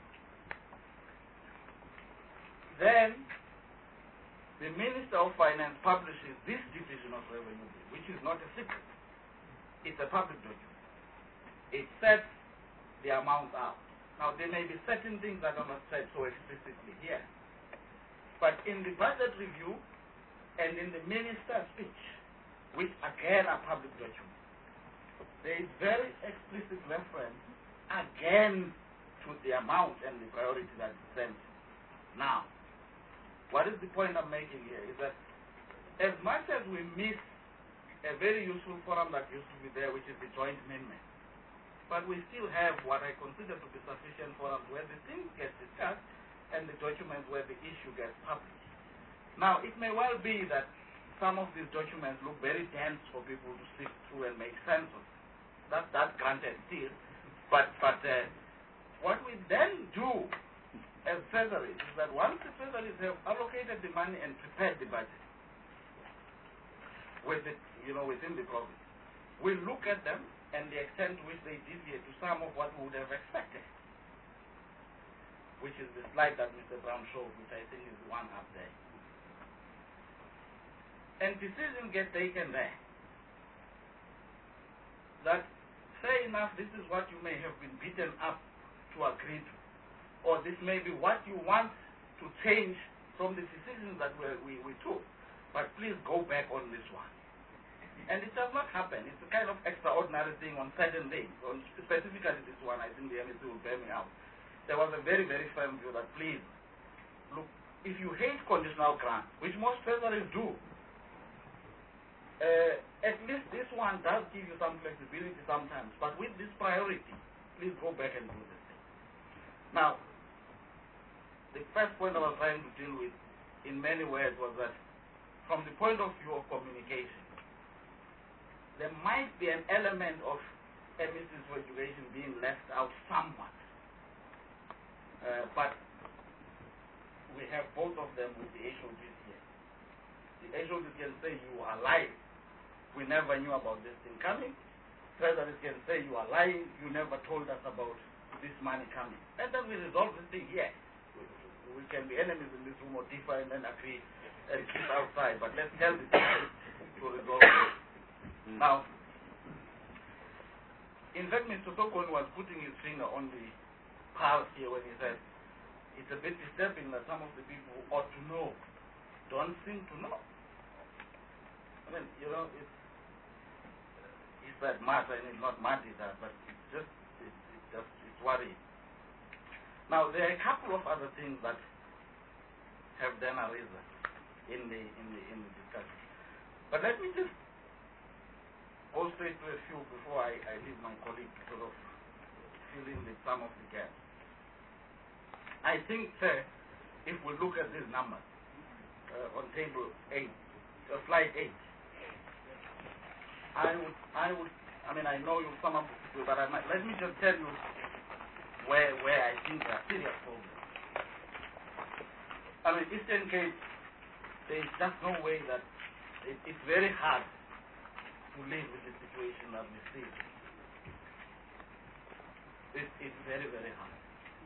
Then, the Minister of Finance publishes this division of revenue, which is not a secret. It's a public document. It sets the amount out. Now, there may be certain things that are not said so explicitly here. But in the budget review and in the minister's speech, which again are public documents, there is very explicit reference again to the amount and the priority that is sent. Now, what is the point I'm making here is that as much as we miss a very useful forum that used to be there, which is the joint amendment, but we still have what I consider to be sufficient forums where the things get discussed and the documents where the issue gets published. Now, it may well be that some of these documents look very dense for people to sift through and make sense of. That, that's granted still. But, but uh, what we then do as treasuries is that once the treasuries have allocated the money and prepared the budget with it, you know, within the province, we look at them and the extent to which they deviate to some of what we would have expected, which is the slide that Mister Brown showed, which I think is the one up there. And decisions get taken there that, fair enough, this is what you may have been beaten up to agree to, or this may be what you want to change from the decisions that we, we, we took, but please go back on this one. And it does not happen. It's a kind of extraordinary thing on certain things. On specifically this one, I think the M E C will bear me out. There was a very, very firm view that, please, look, if you hate conditional grants, which most treasuries do, uh, at least this one does give you some flexibility sometimes, but with this priority, please go back and do this thing. Now, the first point I was trying to deal with, in many words, was that from the point of view of communication, there might be an element of M E Cs for education being left out somewhat. Uh, but we have both of them with the H O Ds here. The H O Ds can say you are lying. We never knew about this thing coming. Treasuries can say you are lying. You never told us about this money coming. And then we resolve this thing here. We, we can be enemies in this room or differ and then agree and keep outside. But let's tell the truth to resolve it. Now, in fact, Mister Sokon was putting his finger on the pulse here when he said it's a bit disturbing that some of the people who ought to know don't seem to know. I mean, you know, it's it's that matter and it's not matter, but it's just it's, it's just it's worrying. Now, there are a couple of other things that have then arisen in the in the in the discussion, but let me just go straight to a few before I, I leave my colleague to sort of fill in with some of the gaps. I think, sir, if we look at these numbers uh, on table eight, uh, slide eight, I would, I would, I mean, I know you'll sum up, but I might, let me just tell you where, where I think there are serious problems. I mean, Eastern Cape, there is just no way that it, it's very hard to live with the situation that we see. It, it's very, very hard.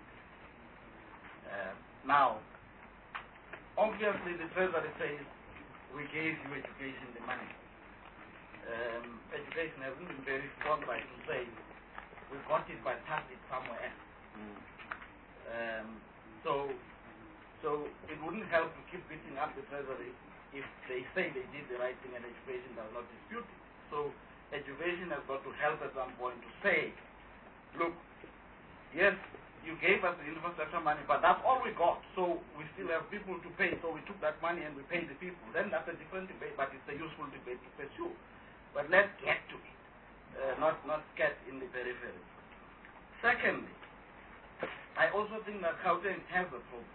Uh, now, obviously the Treasury says, we gave you education the money. Um, education hasn't been very strong by to say, we got it but tapped it somewhere else. Mm. Um, so, so it wouldn't help to keep beating up the Treasury if they say they did the right thing and education does not dispute it. So education has got to help at some point to say, look, yes, you gave us the infrastructure money, but that's all we got. So we still have people to pay, so we took that money and we paid the people. Then that's a different debate, but it's a useful debate to pursue. But let's get to it, uh, not, not get in the periphery. Secondly, I also think that Gauteng has a problem.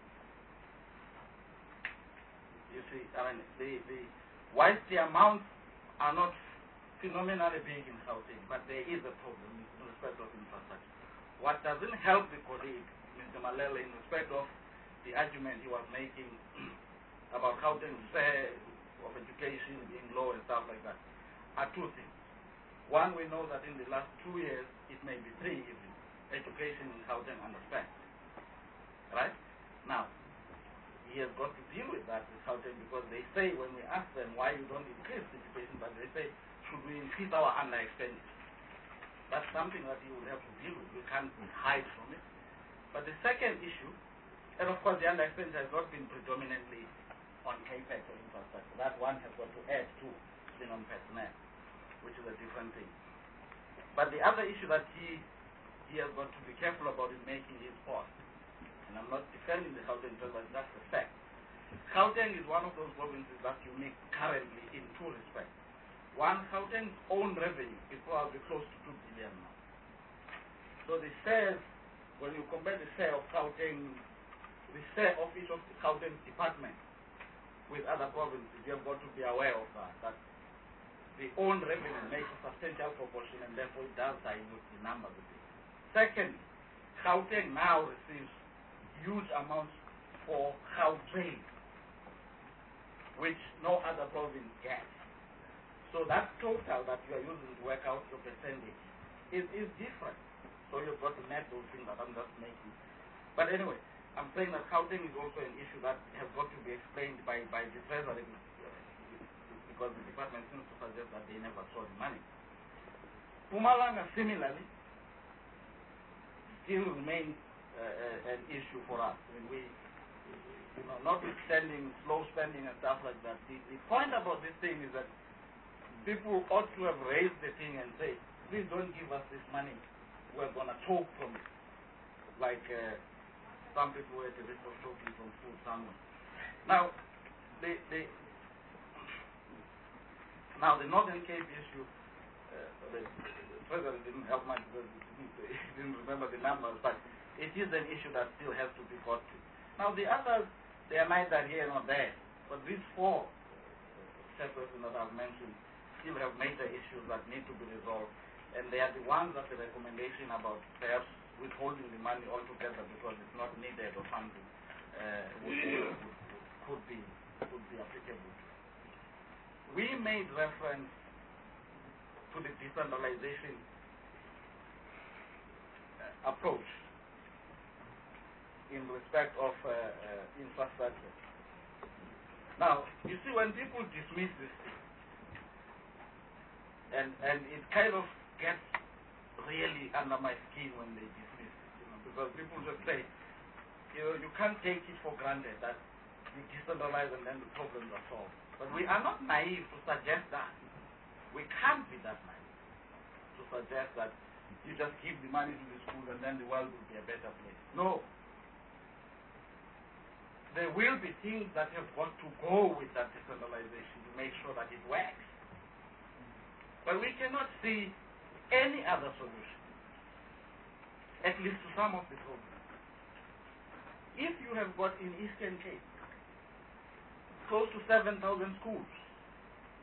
You see, I mean, the, the, whilst the amounts are not phenomenally big in Gauteng, but there is a problem in respect of infrastructure. What doesn't help the colleague, Mister Malele, in respect of the argument he was making about Gauteng's share of education being low and stuff like that, are two things. One, we know that in the last two years, it may be three even, education in Gauteng underspent. Right? Now, he has got to deal with that with Gauteng because they say, when we ask them why you don't increase education, but they say, should we increase our under expenditure? That's something that you will have to deal with. You can't hide from it. But the second issue, and of course the under expenditure has not been predominantly on capex or infrastructure. That one has got to add to being on personnel, which is a different thing. But the other issue that he he has got to be careful about in making his point, and I'm not defending the Gauteng, but that's the fact. Gauteng is one of those provinces that's unique currently in two respects. One, Gauteng's own revenue is probably close to two billion now. So the shares, when you compare the share of Gauteng, the share of each of the Gauteng departments with other provinces, you have got to be aware of that, that the own revenue makes a substantial proportion and therefore it does dilute the numbers a bit. Second, Gauteng now receives huge amounts for Gautrain, which no other province gets. So that total that you are using to work out your percentage is, is different. So you've got to net those things that I'm just making. But anyway, I'm saying that Gauteng is also an issue that has got to be explained by, by the Treasury because the department seems to suggest that they never saw the money. Mpumalanga similarly still remains uh, an issue for us. I mean, we, you know, notwithstanding slow spending and stuff like that, the, the point about this thing is that people ought to have raised the thing and say, please don't give us this money. We're going to choke from it. Like uh, some people were at the risk of choking from food somewhere. Now, the, the, now the Northern Cape issue, uh, the, the President didn't help much because he didn't, he didn't remember the numbers, but it is an issue that still has to be got to. Now, the others, they are neither here nor there. But these four chairpersons that I've mentioned still have major issues that need to be resolved, and they are the ones that the recommendation about perhaps withholding the money altogether because it's not needed or something uh, would, would, could be could be applicable to. We made reference to the decentralization uh, approach in respect of uh, uh, infrastructure. Now, you see, when people dismiss this thing, And and it kind of gets really under my skin when they dismiss it, you know, because people just say, you know, you can't take it for granted that you decentralize and then the problems are solved. But we are not naive to suggest that. We can't be that naive to suggest that you just give the money to the schools and then the world will be a better place. No. There will be things that have got to go with that decentralization to make sure that it works. But we cannot see any other solution, at least to some of the problems. If you have got in Eastern Cape close to seven thousand schools,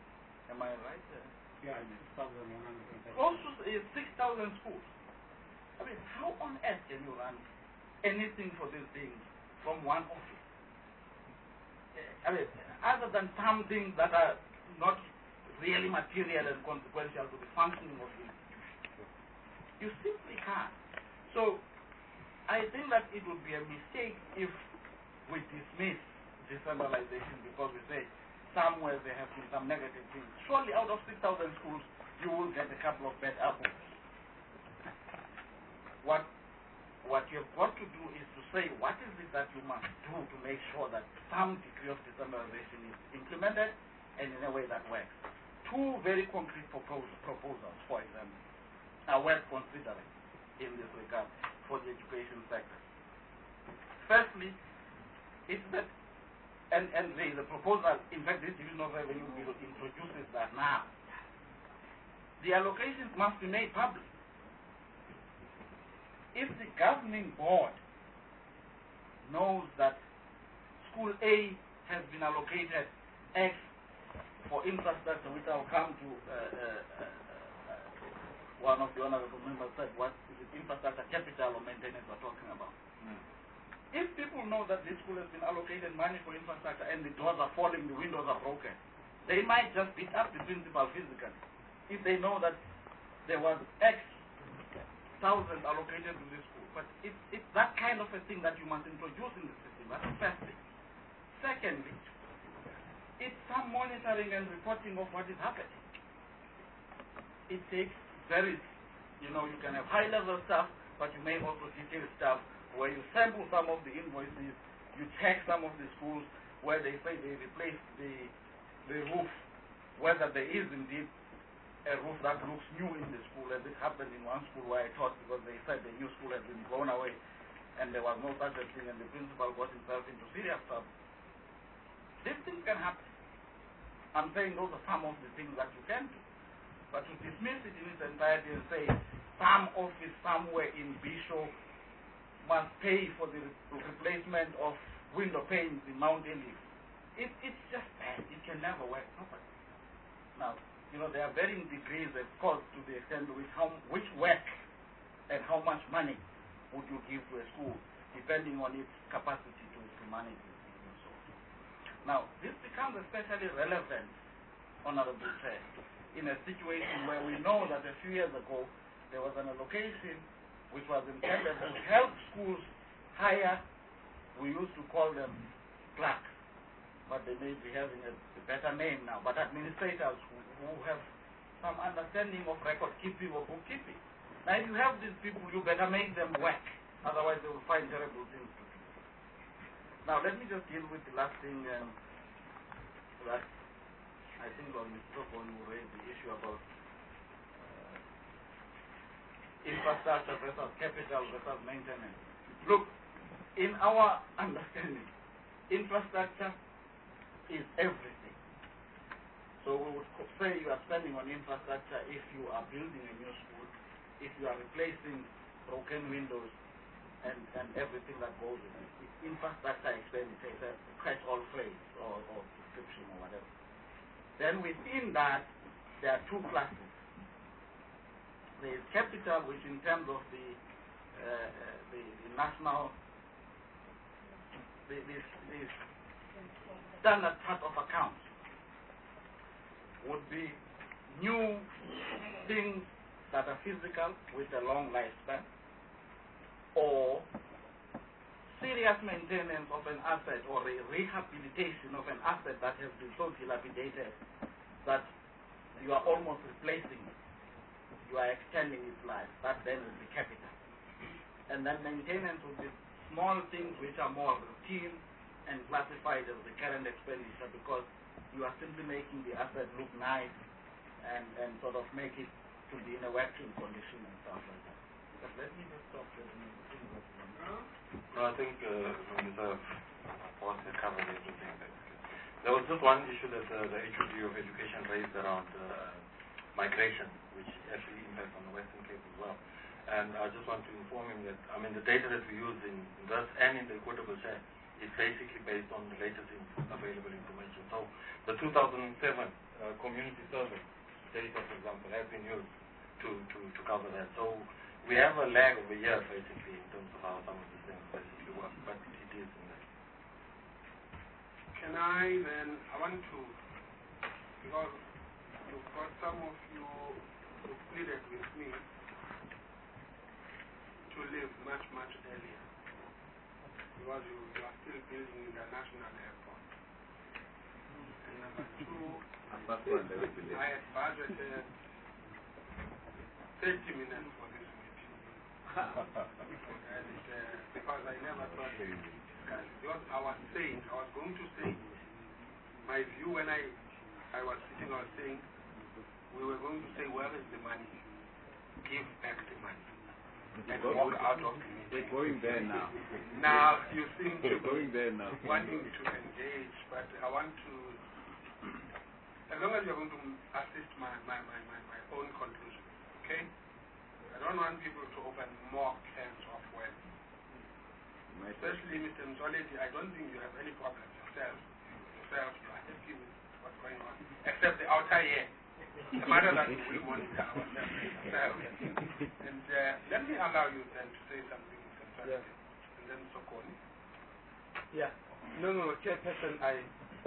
am I right? Uh, yeah, six thousand one hundred. Close to uh, six thousand schools. I mean, how on earth can you run anything for these things from one office? I mean, other than some things that are not really material and consequential to the functioning of the institution. You simply can't. So, I think that it would be a mistake if we dismiss decentralization because we say somewhere there have been some negative things. Surely out of six thousand schools, you will get a couple of bad apples. What, what you've got to do is to say what is it that you must do to make sure that some degree of decentralization is implemented and in a way that works. Two very concrete propos proposals, for example, are worth considering in this regard for the education sector. Firstly, it's that, and, and the, the proposal, in fact, this Division of Revenue Bill introduces that now. The allocations must be made public. If the governing board knows that school A has been allocated X for infrastructure, which I'll come to, uh, uh, uh, one of the honorable members said, what is it, infrastructure, capital, or maintenance we're talking about. Mm. If people know that this school has been allocated money for infrastructure and the doors are falling, the windows are broken, they might just beat up the principal physically. If they know that there was X thousand allocated to this school. But it's, it's that kind of a thing that you must introduce in the system. That's the first thing. Secondly, it's some monitoring and reporting of what is happening. It takes very, you know, you can have high-level stuff, but you may also detail stuff where you sample some of the invoices, you check some of the schools where they say they replaced the, the roof, whether there is indeed a roof that looks new in the school, as it happened in one school where I taught because they said the new school had been blown away and there was no such a thing and the principal got himself into serious trouble. These things can happen. I'm saying those are some of the things that you can do. But to dismiss it in its entirety and say some office somewhere in Bishop must pay for the re replacement of window panes in Mount Elif, it, it's just bad. It can never work properly. Now, you know, there are varying degrees, of course, to the extent to which, how, which work and how much money would you give to a school, depending on its capacity to, to manage it. Now, this becomes especially relevant, Honorable Chair, in a situation where we know that a few years ago there was an allocation which was intended to help schools hire, we used to call them clerks, but they may be having a, a better name now, but administrators who, who have some understanding of record keeping or bookkeeping. Now, if you have these people, you better make them work, otherwise they will find terrible things to do. Now, let me just deal with the last thing um, that I think on Mister Topon will raise the issue about uh, infrastructure versus capital versus maintenance. Look, in our understanding, infrastructure is everything. So we would say you are spending on infrastructure if you are building a new school, if you are replacing broken windows, And, and everything that goes in it. It's infrastructure expenditure, it's a catch-all phrase or, or description or whatever. Then within that, there are two classes. There is capital, which in terms of the, uh, the, the national, the, the, the standard chart of accounts would be new things that are physical with a long lifespan, or serious maintenance of an asset or a rehabilitation of an asset that has been so dilapidated that you are almost replacing it. You are extending its life. That then will be capital. And then maintenance will be small things which are more routine and classified as recurrent expenditure because you are simply making the asset look nice and, and sort of make it to be in a working condition and stuff like that. But let me just stop there. No, I think uh, Mister Boss has covered everything. There was just one issue that uh, the H O D of Education raised around uh, migration, which actually impacts on the Western Cape as well. And I just want to inform him that, I mean, the data that we use in this and in the equitable share is basically based on the latest in available information. So the two thousand seven uh, community survey data, for example, has been used to, to, to cover that. So we have a lag of a year basically in terms of how some of these things basically work, but it is in there. Can I then, I want to, because you've got some of you who pleaded with me to leave much, much earlier, because you, you are still building international airport. And number two, I had budgeted thirty minutes for this meeting. and, uh, because I never thought we would discuss it. Because I was saying, I was going to say, my view when I, I was sitting, I was saying, we were going to say, where is the money? Give back the money. And walk out of the meeting. They're going there now. Now, you seem to They're going there now. wanting to engage, but I want to, as long as you're going to assist my, my, my, my, my own conclusion, okay? I don't want people to open more cans of worms. Especially Mister Msoleti, I don't think you have any problems yourself. Yourself, you are happy with what's going on, except the outer ear. The matter that we will monitor ourselves. And uh, let me allow you then to say something concerning Yeah. it. And then Sokoni. Yeah. No, no, Chairperson, I...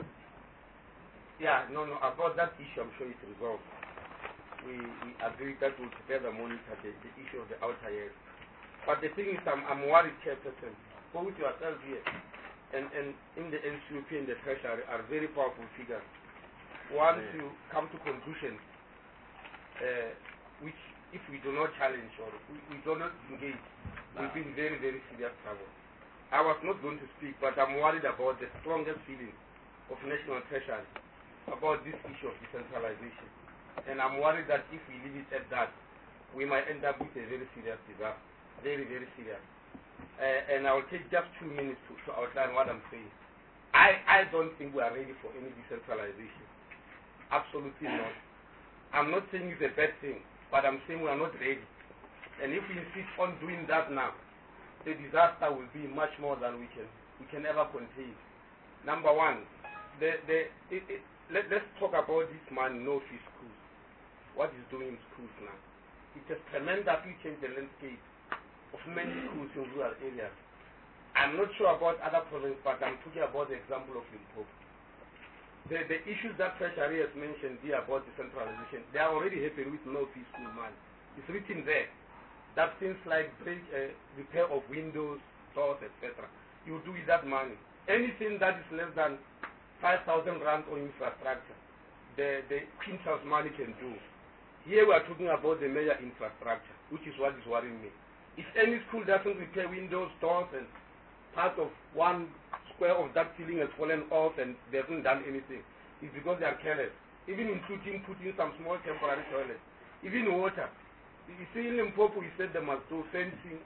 Yeah, no, no, about that issue, I'm sure it's resolved. We, we agreed that we'll together monitor the, the issue of the outer years. But the thing is, I'm, I'm worried, Chairperson, both yourself here and, and in the N C U P and the Treasury are very powerful figures. Once yeah. you come to conclusions, uh, which if we do not challenge or we, we do not engage, no. we'll be in very, very serious trouble. I was not going to speak, but I'm worried about the strongest feeling of national treasury about this issue of decentralization. And I'm worried that if we leave it at that, we might end up with a very serious disaster. Very, very serious. Uh, and I will take just two minutes to, to outline what I'm saying. I, I don't think we are ready for any decentralization. Absolutely not. I'm not saying it's a bad thing, but I'm saying we are not ready. And if we insist on doing that now, the disaster will be much more than we can we can ever contain. Number one, the, the, it, it, let, let's talk about this man, no fee schools. What he's doing in schools now. It has tremendously changed the landscape of many schools in rural areas. I'm not sure about other provinces, but I'm talking about the example of Limpopo. The, the issues that Treasury has mentioned here about decentralization, they are already happening with no fee school money. It's written there. That things like break, uh, repair of windows, doors, et cetera. You do with that money. Anything that is less than five thousand rand on infrastructure, the, the quintals money can do. Here we are talking about the major infrastructure, which is what is worrying me. If any school doesn't repair windows, doors, and part of one square of that ceiling has fallen off and they haven't done anything, it's because they are careless. Even including putting some small temporary toilets. Even water. You see in Limpopo, we said they must do fencing,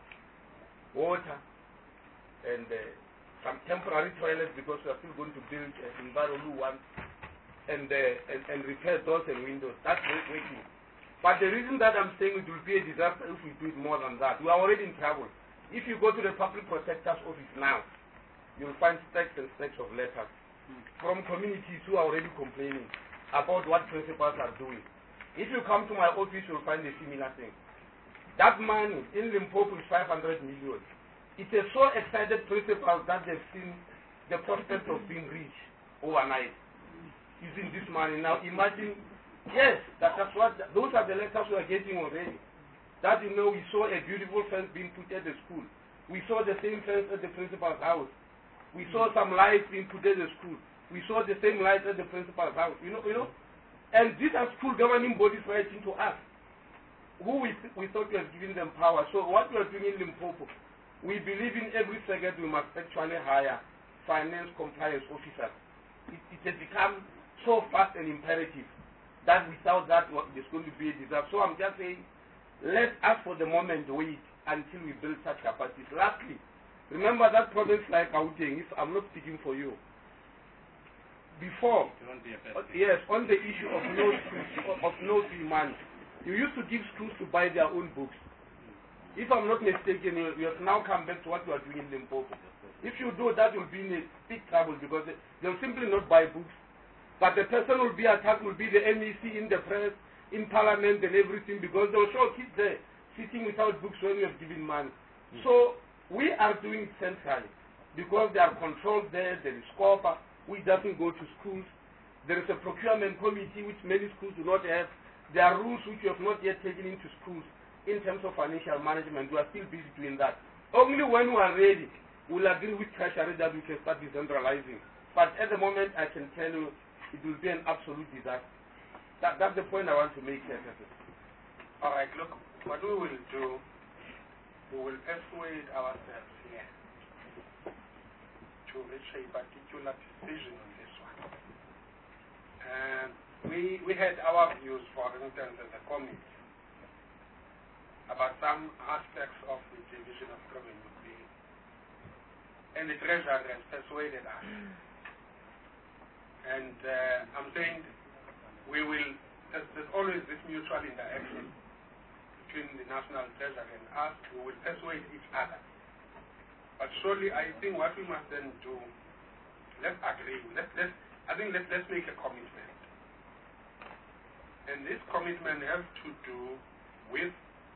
water, and uh, some temporary toilets because we are still going to build uh, in Barolu one, and, uh, and, and repair doors and windows. That's working. But the reason that I'm saying it will be a disaster if we do it more than that, we are already in trouble. If you go to the Public Protector's office now, you'll find stacks and stacks of letters hmm. from communities who are already complaining about what principals are doing. If you come to my office, you'll find a similar thing. That money in Limpopo is five hundred million. It has so excited principals that they've seen the prospect of being rich overnight using this money. Now imagine, yes, that, that's what, those are the letters we are getting already. That, you know, we saw a beautiful fence being put at the school. We saw the same fence at the principal's house. We saw some lights being put at the school. We saw the same lights at the principal's house. You know, you know? And these are school governing bodies writing to us, who we, th we thought we have given them power. So what we are doing in Limpopo, we believe in every second we must actually hire finance compliance officers. It, it has become so fast and imperative that without that there's going to be a disaster. So I'm just saying, let us for the moment wait until we build such capacities. Lastly, remember that province like Gauteng, if I'm not speaking for you, before, uh, yes, on the issue of no of no fee money, you used to give schools to buy their own books. If I'm not mistaken, you, you have now come back to what you are doing in Limpopo. If you do, that will be in a big trouble because they, they'll simply not buy books. But the person will be attacked will be the M E C in the press, in Parliament and everything because they'll show kids there sitting without books when we have given money. Mm. So we are doing it centrally because there are controls there, there is COPA, we doesn't go to schools. There is a procurement committee which many schools do not have. There are rules which we have not yet taken into schools in terms of financial management. We are still busy doing that. Only when we are ready, we'll agree with Treasury that we can start decentralizing. But at the moment, I can tell you, it will be an absolute disaster. That, that's the point I want to make here. All right, look, what we will do, we will persuade ourselves here to reach a particular decision on this one. And we, we had our views, for instance, as a committee, about some aspects of the division of revenue bill. And the Treasury has persuaded us. And uh, I'm saying we will, there's, there's always this mutual interaction between the National Treasury and us. We will persuade each other. But surely I think what we must then do, let's agree, let's, let's, I think let's, let's make a commitment. And this commitment has to do with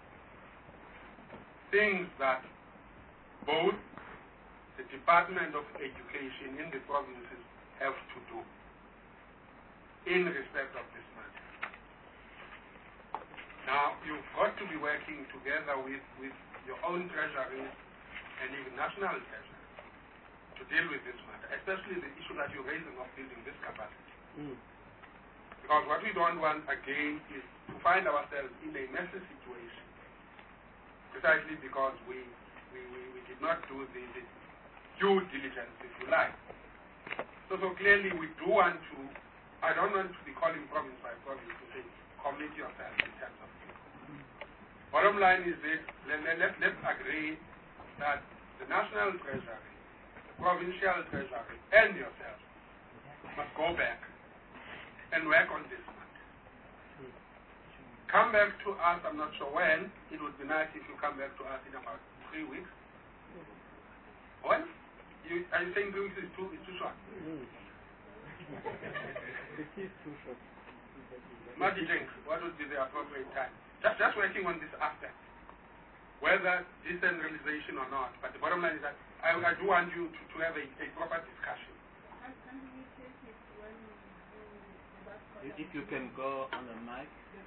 things that both the Department of Education in the provinces have to do in respect of this matter. Now, you've got to be working together with, with your own treasuries and even national treasuries to deal with this matter, especially the issue that you're raising of building this capacity. Mm. Because what we don't want, again, is to find ourselves in a messy situation precisely because we, we, we, we did not do the, the due diligence, if you like. So, so clearly we do want to, I don't want to be calling province by province to say, commit yourself in terms of it. Bottom line is this, let, let, let's agree that the National Treasury, the Provincial Treasury, and yourself must go back and work on this matter. Come back to us, I'm not sure when. It would be nice if you come back to us in about three weeks. When? You, are you saying three weeks is too, is too short? Mm. It is too short. Marty Jenks, what would be the appropriate time? Just, just working on this aspect, whether decentralization or not. But the bottom line is that I, I do want you to, to have a, a proper discussion. If you can go on the mic.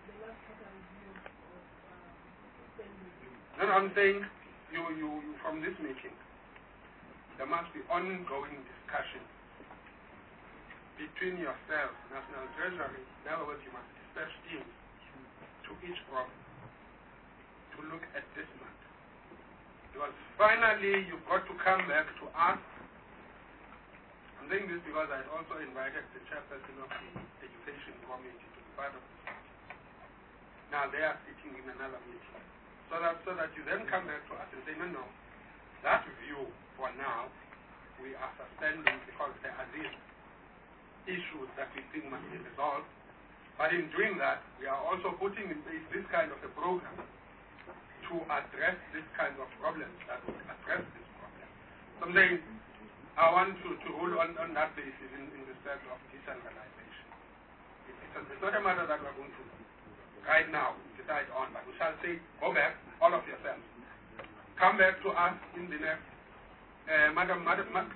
No, no, I'm saying you, you, you from this meeting, there must be ongoing discussion between yourselves, National Treasury. In other words, you must dispatch teams to each province to look at this matter. Because finally, you've got to come back to us. I'm saying this because I also invited the chairperson of the Education Committee to be part of this meeting. Now they are sitting in another meeting. So that, so that you then come back to us and say, no, no, that view for now, we are suspending because there are these issues that we think must be resolved. But in doing that, we are also putting in place this kind of a program to address this kind of problems, that would address this problem. So I'm saying, I want to, to rule on, on that basis in, in respect of decentralization. It, it's, a, it's not a matter that we're going to, right now, decide on, but we shall say, go back, all of yourselves. Come back to us in the next, uh, Madam, Madam, Madam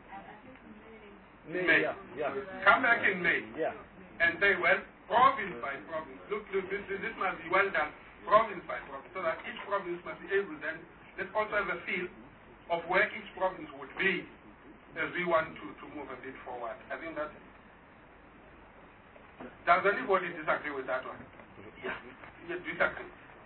May. May. Yeah, yeah. Come back in May. Yeah. And say, well, province by province, look, look this, this must be well done, province by province, so that each province must be able then, let's also have a feel of where each province would be as we want to, to move a bit forward. I think that, does anybody disagree with that one? Yeah. You disagree?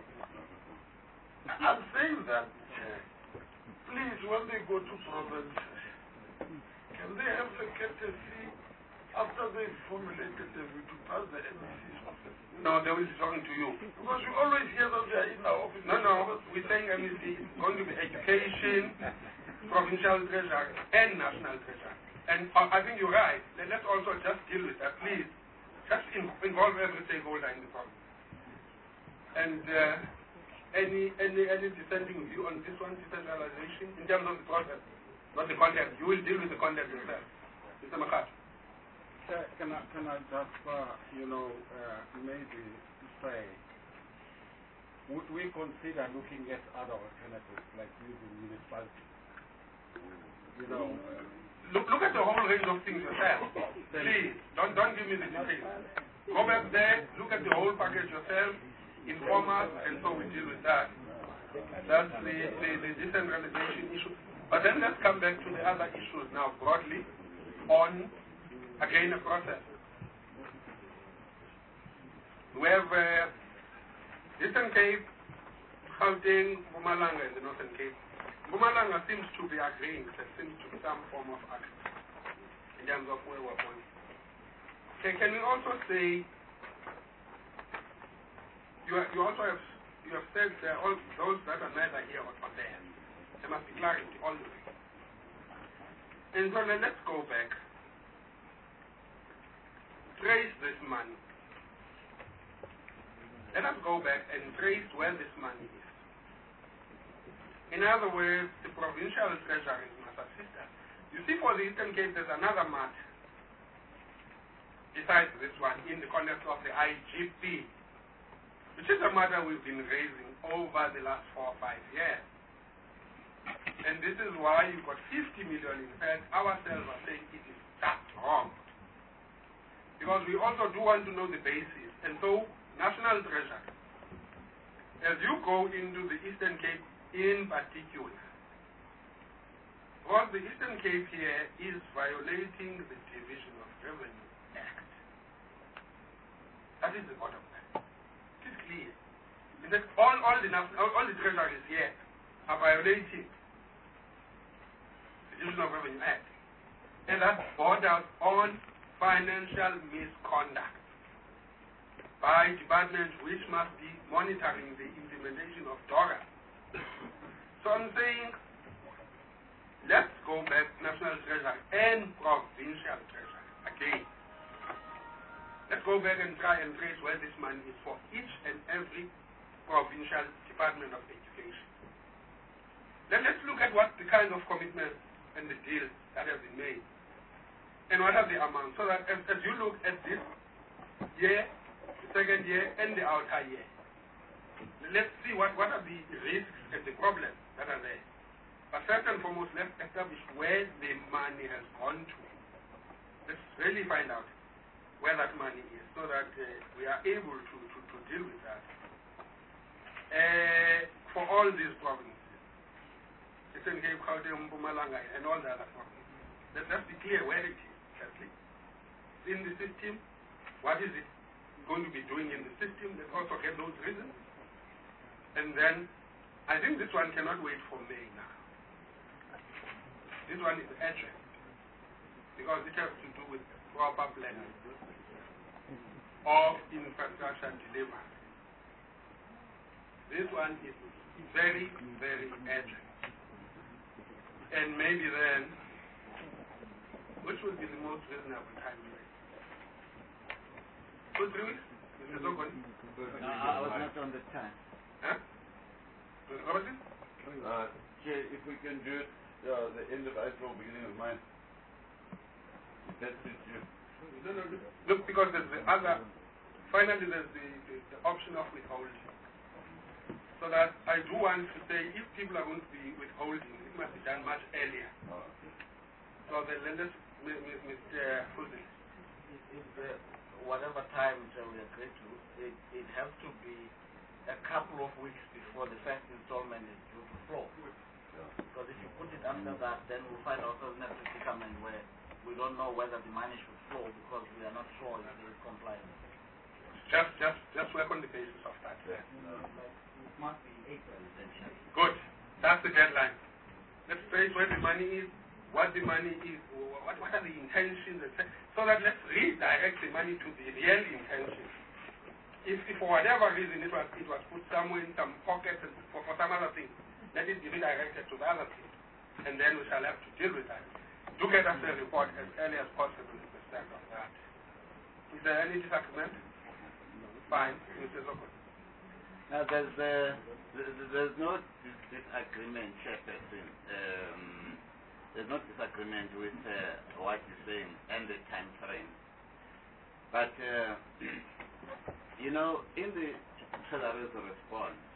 I'm saying that, uh, please, when they go to provinces, can they have the courtesy after they've formulated the view to pass the M E C's office? No, they will be talking to you. Because we always hear that they are in our office. No, no, we're saying M E C is going to be education, provincial treasury, and national treasury. And uh, I think you're right. Let's also just deal with that, please. Just in, involve every stakeholder in the province. And uh, any any any dissenting view on this one, decentralization, in terms of the process, not the content. You will deal with the content yourself. Mister Makhat. Uh, can, I, can I just, uh, you know, uh, maybe say would we consider looking at other alternatives like using municipalities? You know, uh, Look, look at the whole range of things yourself. Please, don't, don't give me the details. Go back there, look at the whole package yourself, inform us, and so we deal with that. That's the, the, the decentralization issue. But then let's come back to the other issues now broadly on, again, a process. We have uh, Eastern Cape, Gauteng, Mpumalanga, and the Northern Cape. Mpumalanga seems to be agreeing, there seems to be some form of action in terms of where we're going. Okay, can we also say, you, are, you also have, you have said that all those that are neither here or there, there must be clarity all the way. And so then let's go back. Trace this money. Let us go back and trace where this money is. In other words, the provincial treasuries must assist us. You see, for the Eastern Cape, there's another matter besides this one in the context of the I G P, which is a matter we've been raising over the last four or five years. And this is why you've got fifty million. In fact, ourselves are saying it is that wrong. Because we also do want to know the basis. And so, National Treasury, as you go into the Eastern Cape in particular, because the Eastern Cape here is violating the Division of Revenue Act. That is the bottom line. It is clear. In fact, all, all, the, all, all the treasuries here are violating the Division of Revenue Act. And that borders on financial misconduct by departments which must be monitoring the implementation of DORA. So I'm saying, let's go back National Treasury and Provincial Treasury again. Let's go back and try and trace where this money is for each and every provincial department of education. Then let's look at what the kinds of commitments and the deals that have been made. And what are the amounts? So that as, as you look at this year, the second year, and the outer year, let's see what, what are the risks and the problems that are there. But first and foremost, let's establish where the money has gone to. Let's really find out where that money is so that uh, we are able to, to, to deal with that. Uh, for all these provinces, Eastern Cape, Gauteng, Mpumalanga, and all the other provinces, let, let's be clear where it is, firstly. In the system, what is it going to be doing in the system? Let's also get those reasons. And then, I think this one cannot wait for May now. This one is urgent, because it has to do with proper planning of infrastructure delivery. This one is very, very urgent. And maybe then, which would be the most reasonable time frame? Two, three weeks? Mister Zokoni? No, I was not on the time. Huh? Robertson? Uh, Chair, if we can do it uh, the end of April, beginning of May. That suits you. No, no, no. Look, because there's the other, finally there's the, the, the option of withholding. So that I do want to say, if people are going to be withholding, it must be done much earlier. Oh. So then let us, Mister Fuzi. Whatever time uh, we agree to, it, it has to be a couple of weeks before the first installment is due to flow. Because if you put it after that, then we'll find ourselves in a predicament where we don't know whether the money should flow because we are not sure if there is compliance. Just, just, just work on the basis of that. Yeah. It must be April, essentially. Good. That's the deadline. Let's trace where the money is, what the money is, what, what are the intentions, et cetera. So that let's redirect the money to the real intentions. If, if for whatever reason it was, it was put somewhere in some pocket for, for some other thing, let it be redirected to the other thing. And then we shall have to deal with that. Do get us a report as early as possible in respect of that. Is there any disagreement? Fine, Mister Zokoni. Now, there's, uh, there's no disagreement, Chairperson. Um, there's no disagreement with uh, what you're saying and the time frame. But, uh, you know, in the Treasury's response,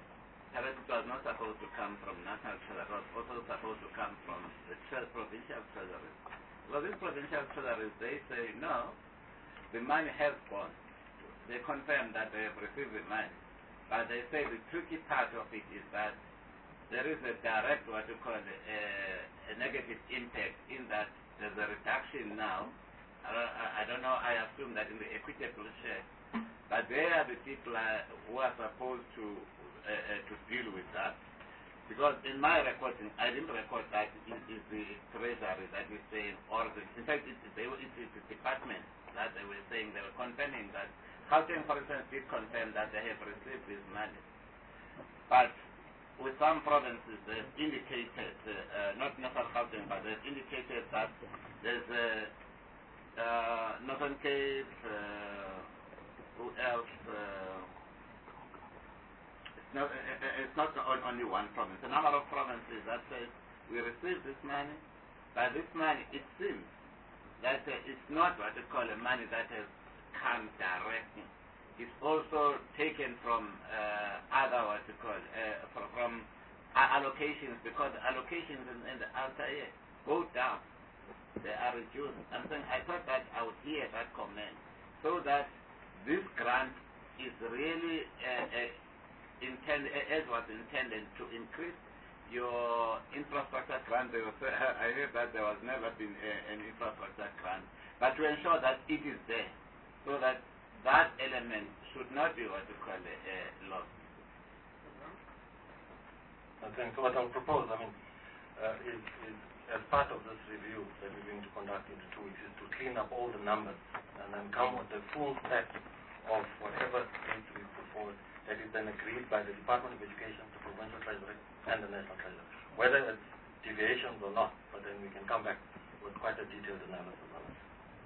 perhaps it was not supposed to come from national treasury, it was also supposed to come from the tre provincial treasury. Well, these provincial treasuries, they say, no, the money has gone. They confirm that they have received the money. But they say the tricky part of it is that there is a direct, what you call a, a negative impact in that there's a reduction now. I don't, I don't know, I assume that in the equitable share, but they are the people uh, who are supposed to uh, uh, to deal with that. Because in my recording, I didn't record that it is the treasury that is saying, or the, in fact, it, they, it is the department that they were saying, they were confirming that. Gauteng, for instance, did confirm that they have received this money. But with some provinces, they've indicated, uh, uh, not necessarily Gauteng, but they've indicated that there's a uh, Northern Cape, uh, who else? Uh, it's not, uh, it's not only one province. A number of provinces that say, we received this money, but this money, it seems that uh, it's not what they call a money that has come directly. It's also taken from uh, other, what you call, uh, from, from allocations, because allocations in, in the outer year go down. They are reduced. I'm saying, I thought that I would hear that comment, so that this grant is really uh, uh, intended, as was intended, to increase your infrastructure grant. There was, uh, I heard that there was never been a, an infrastructure grant, but to ensure that it is there, so that that element should not be what you call a, a loss. I think what I'll propose, I mean, uh, is, is as part of this review that we're going to conduct in two weeks, is to clean up all the numbers and then come with a full set of whatever needs to be put forward that is then agreed by the Department of Education, the Provincial Treasury, and the National Treasury. Whether it's deviations or not, but then we can come back with quite a detailed analysis on it.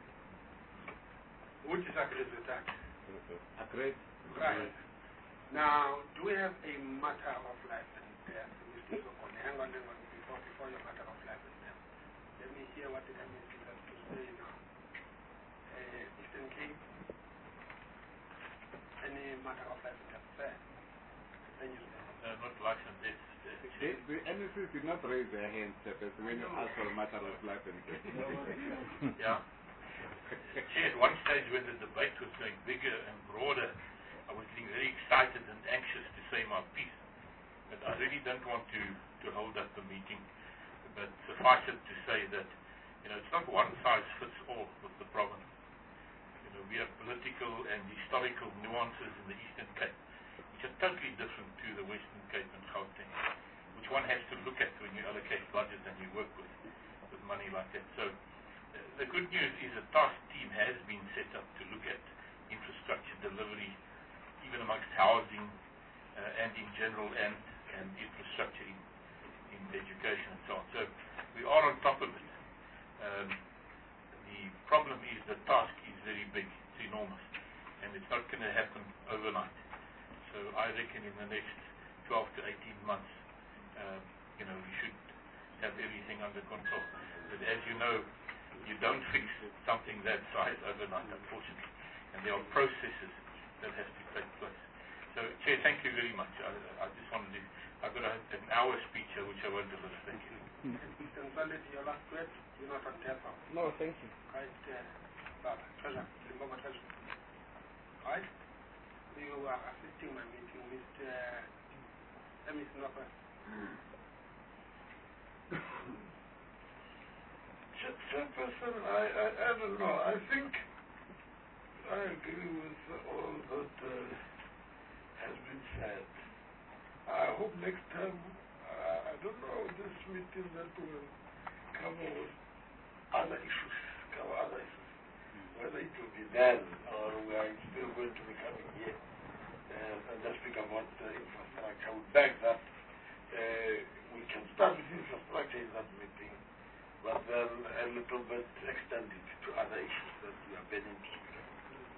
Who disagrees with that? Agreed. Right. Now, do we have a matter of life and death? Mister Sokon, hang on, hang on, before, before your matter of life and death. Let me hear what the community has to say now. Uh, Eastern Cape, any matter of life and death? Fair. Thank you, sir. Uh, not life and death. The, the N S C did not raise their hands, Chairperson, when you asked for a matter of life and death. Yeah. See, at one stage when the debate was going bigger and broader, I was getting very excited and anxious to say my piece. But I really don't want to, to hold up the meeting. But suffice it to say that, you know, it's not one size fits all with the province. You know, we have political and historical nuances in the Eastern Cape, which are totally different to the Western Cape and Gauteng, which one has to look at when you allocate budget and you work with, with money like that. So, the good news is a task team has been set up to look at infrastructure delivery, even amongst housing uh, and in general, and, and infrastructure in, in education and so on. So we are on top of it. Um, the problem is the task is very big, it's enormous, and it's not going to happen overnight. So I reckon in the next twelve to eighteen months, uh, you know, we should have everything under control. But as you know, you don't fix something that size overnight, unfortunately. And there are processes that have to take place. So, Chair, thank you very much. I, I just wanted to, I've got a, an hour speech here, which I won't deliver. Thank you. Mister Nzali, your last word? You're not on death row. No, thank you. Right, uh, Baba, Treasurer, Limpopo Treasurer. All right? You are assisting my meeting, Mister Uh, Miss Northwest. Chairperson, I, I, I don't know. I think I agree with all that uh, has been said. I hope next time, uh, I don't know, this meeting that will cover with other issues, cover other issues, whether it will be then or we are still going to be coming here uh, and just speak about uh, infrastructure. I would beg that uh, we can start with infrastructure in that meeting, but then a little bit extend it to other issues that we are beginning to speak about.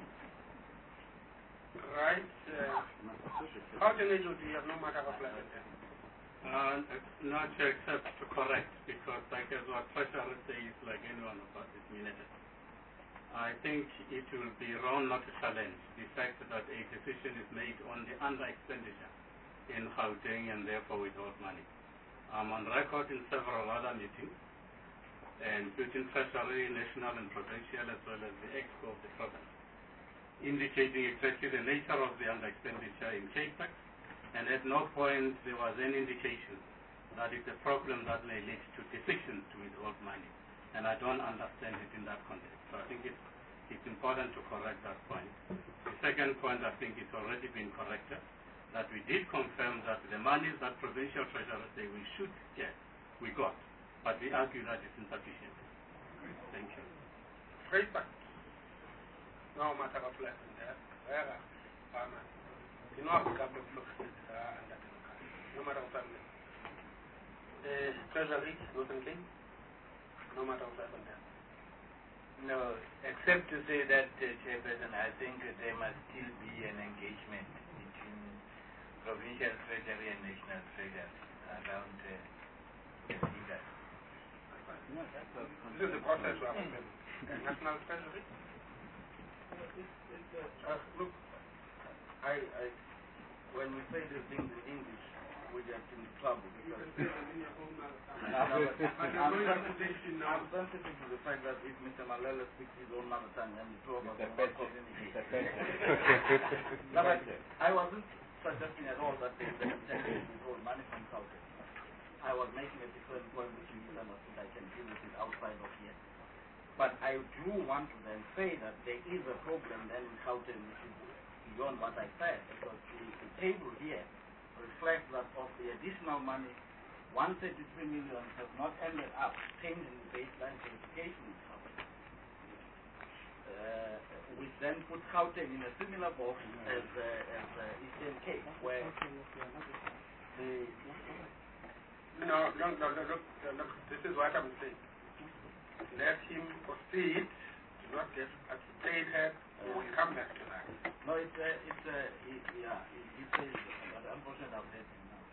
Right. Uh, how can you do you have no matter of life and death? Uh, not to accept to correct, because like as what Treasurer says, like any one of us is minuted. I think it will be wrong not to challenge the fact that a decision is made on the under expenditure in Gauteng and therefore withhold money. I'm on record in several other meetings, including Treasury, national and provincial, as well as the Exco of the province, indicating exactly the nature of the under-expenditure in CAPEX, and at no point there was any indication that it's a problem that may lead to decisions to withhold money, and I don't understand it in that context. So I think it's, it's important to correct that point. The second point, I think it's already been corrected, that we did confirm that the monies that provincial treasurers say we should get, we got, but we argue that it's insufficient. Thank you. Great point. No matter of lesson there. Where are you know, the government looks at under the local. No matter of family. The treasury, Northern King. No matter of lesson there. No, except to say that, uh, Chairperson, I think there must still be an engagement between provincial treasury and national treasury around uh, the figures. No, that's a, this is the process of the national treasury. Uh, look, I, I, when we say these things in English, we get in trouble. Because I'm sensitive to the fact that if Mister Malala speaks his own mother tongue and the two of us will not communicate. No, but I wasn't suggesting at all that they were intending to withhold money from Gauteng. I was making a different point which you misunderstood. I can deal with it outside of here. But I do want to then say that there is a problem then in Gauteng which is beyond what I said, because the, the table here reflects that of the additional money, one hundred thirty-three million has not ended up changing the baseline verification in Gauteng. Uh, which then puts Gauteng in a similar box as, uh, as uh, Eastern Cape, where the... No, no, no, no, look, look, this is what I'm saying. Let him proceed, do not get agitated, we will come back to that. No, it's a, it's a, it, yeah, it, it says, but unfortunately I've heard him now.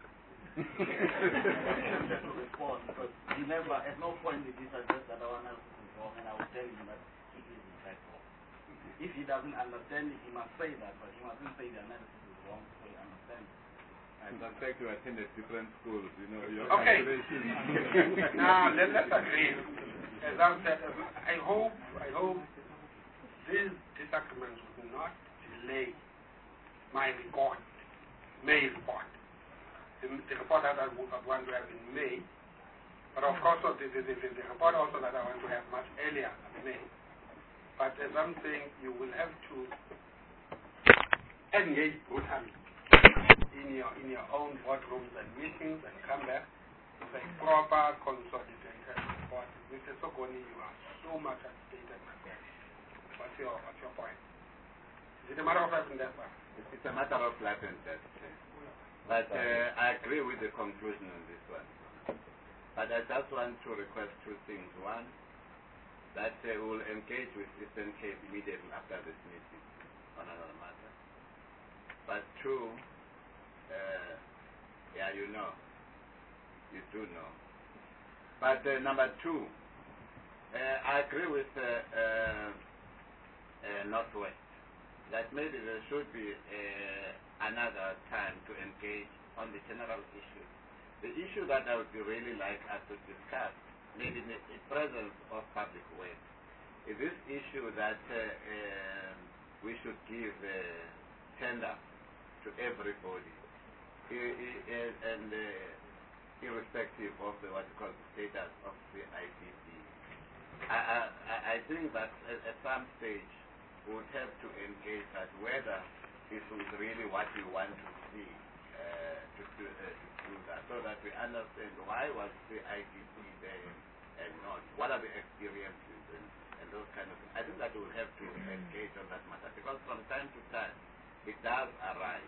to respond, because he never, at no point did he suggest that our analysis is wrong, and I will tell him that he is in fact wrong. If he doesn't understand it, he must say that, but he mustn't say the analysis is wrong, so he understands it. I suspect you attended different schools, you know. Your okay. Now, let, let's agree. As I've said, I hope, I hope these disagreements will not delay my report, May report. The, the report that I would want to have in May, but of course the, the, the, the report also that I want to have much earlier than May. But as I'm saying, you will have to engage brutally in your, in your own boardrooms and meetings and come back with a proper consolidated report. Mister Sokoni, you are so much agitated, my friend. What's your, what's your point? Is it a matter of life and death? It's a matter of life and death. But uh, I agree with the conclusion on this one. But I just want to request two things. One, that uh, we will engage with Eastern Cape immediately after this meeting on another matter. But two, uh, yeah, you know, you do know. But uh, number two, uh, I agree with uh, uh, uh, Northwest that maybe there should be uh, another time to engage on the general issue. The issue that I would really like us to discuss, maybe in the presence of public works, is this issue that uh, uh, we should give uh, tender to everybody, I, I, and uh, irrespective of the, what you call the status of the I C C. I, I, I think that at, at some stage we would have to engage that whether this is really what we want to see uh, to, do, uh, to do that, so that we understand why was the I C C there and not, what are the experiences and, and those kind of things. I think that we will have to engage on that matter, because from time to time it does arise.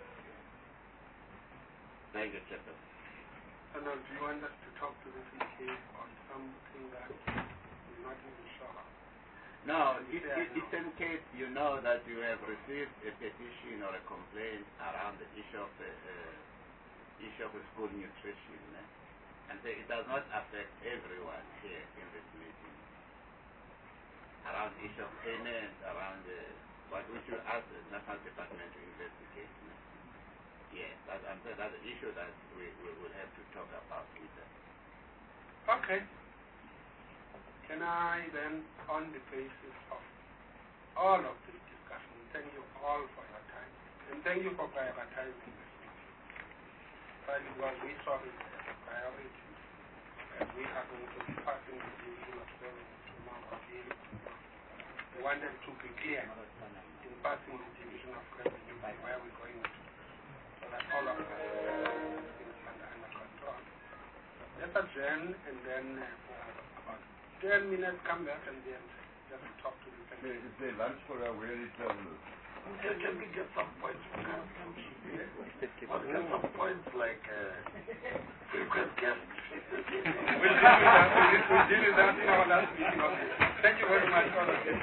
Thank you, Chairman. So now, do you want us to talk to the C K on something that we're not even sure of? No, it, it, it's in case you know that you have received a petition or a complaint around the issue of the uh, issue of school nutrition, eh? And so it does not affect everyone here in this meeting. Around the issue of payment, around the, what we should ask the National Department to investigate. Eh? Yes, that, I'm saying that's an issue that we, we will have to talk about with them. Okay. Can I then, on the basis of all of this discussion, thank you all for your time, and thank you for prioritizing this issue. But because we saw it as a priority, and we are going to be passing the division of revenue to Mount Daily. We wanted to be clear in passing the division of revenue by where we're going to, so that all of us have things under, under control. Let's adjourn, and then uh, for about ten minutes come back and then just talk to the family. Is there lunch for our weary travelers? Can, can we get some points from that? Well, get some points like uh, frequent guests. We'll deal with that. We'll deal with that in our last meeting. Okay. Thank you very much for that.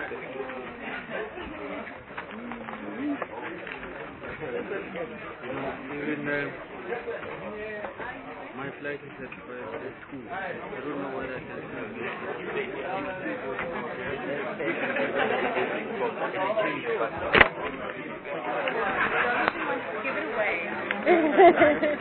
Even uh, my flight is at uh, two. I don't know whether I can Give it away.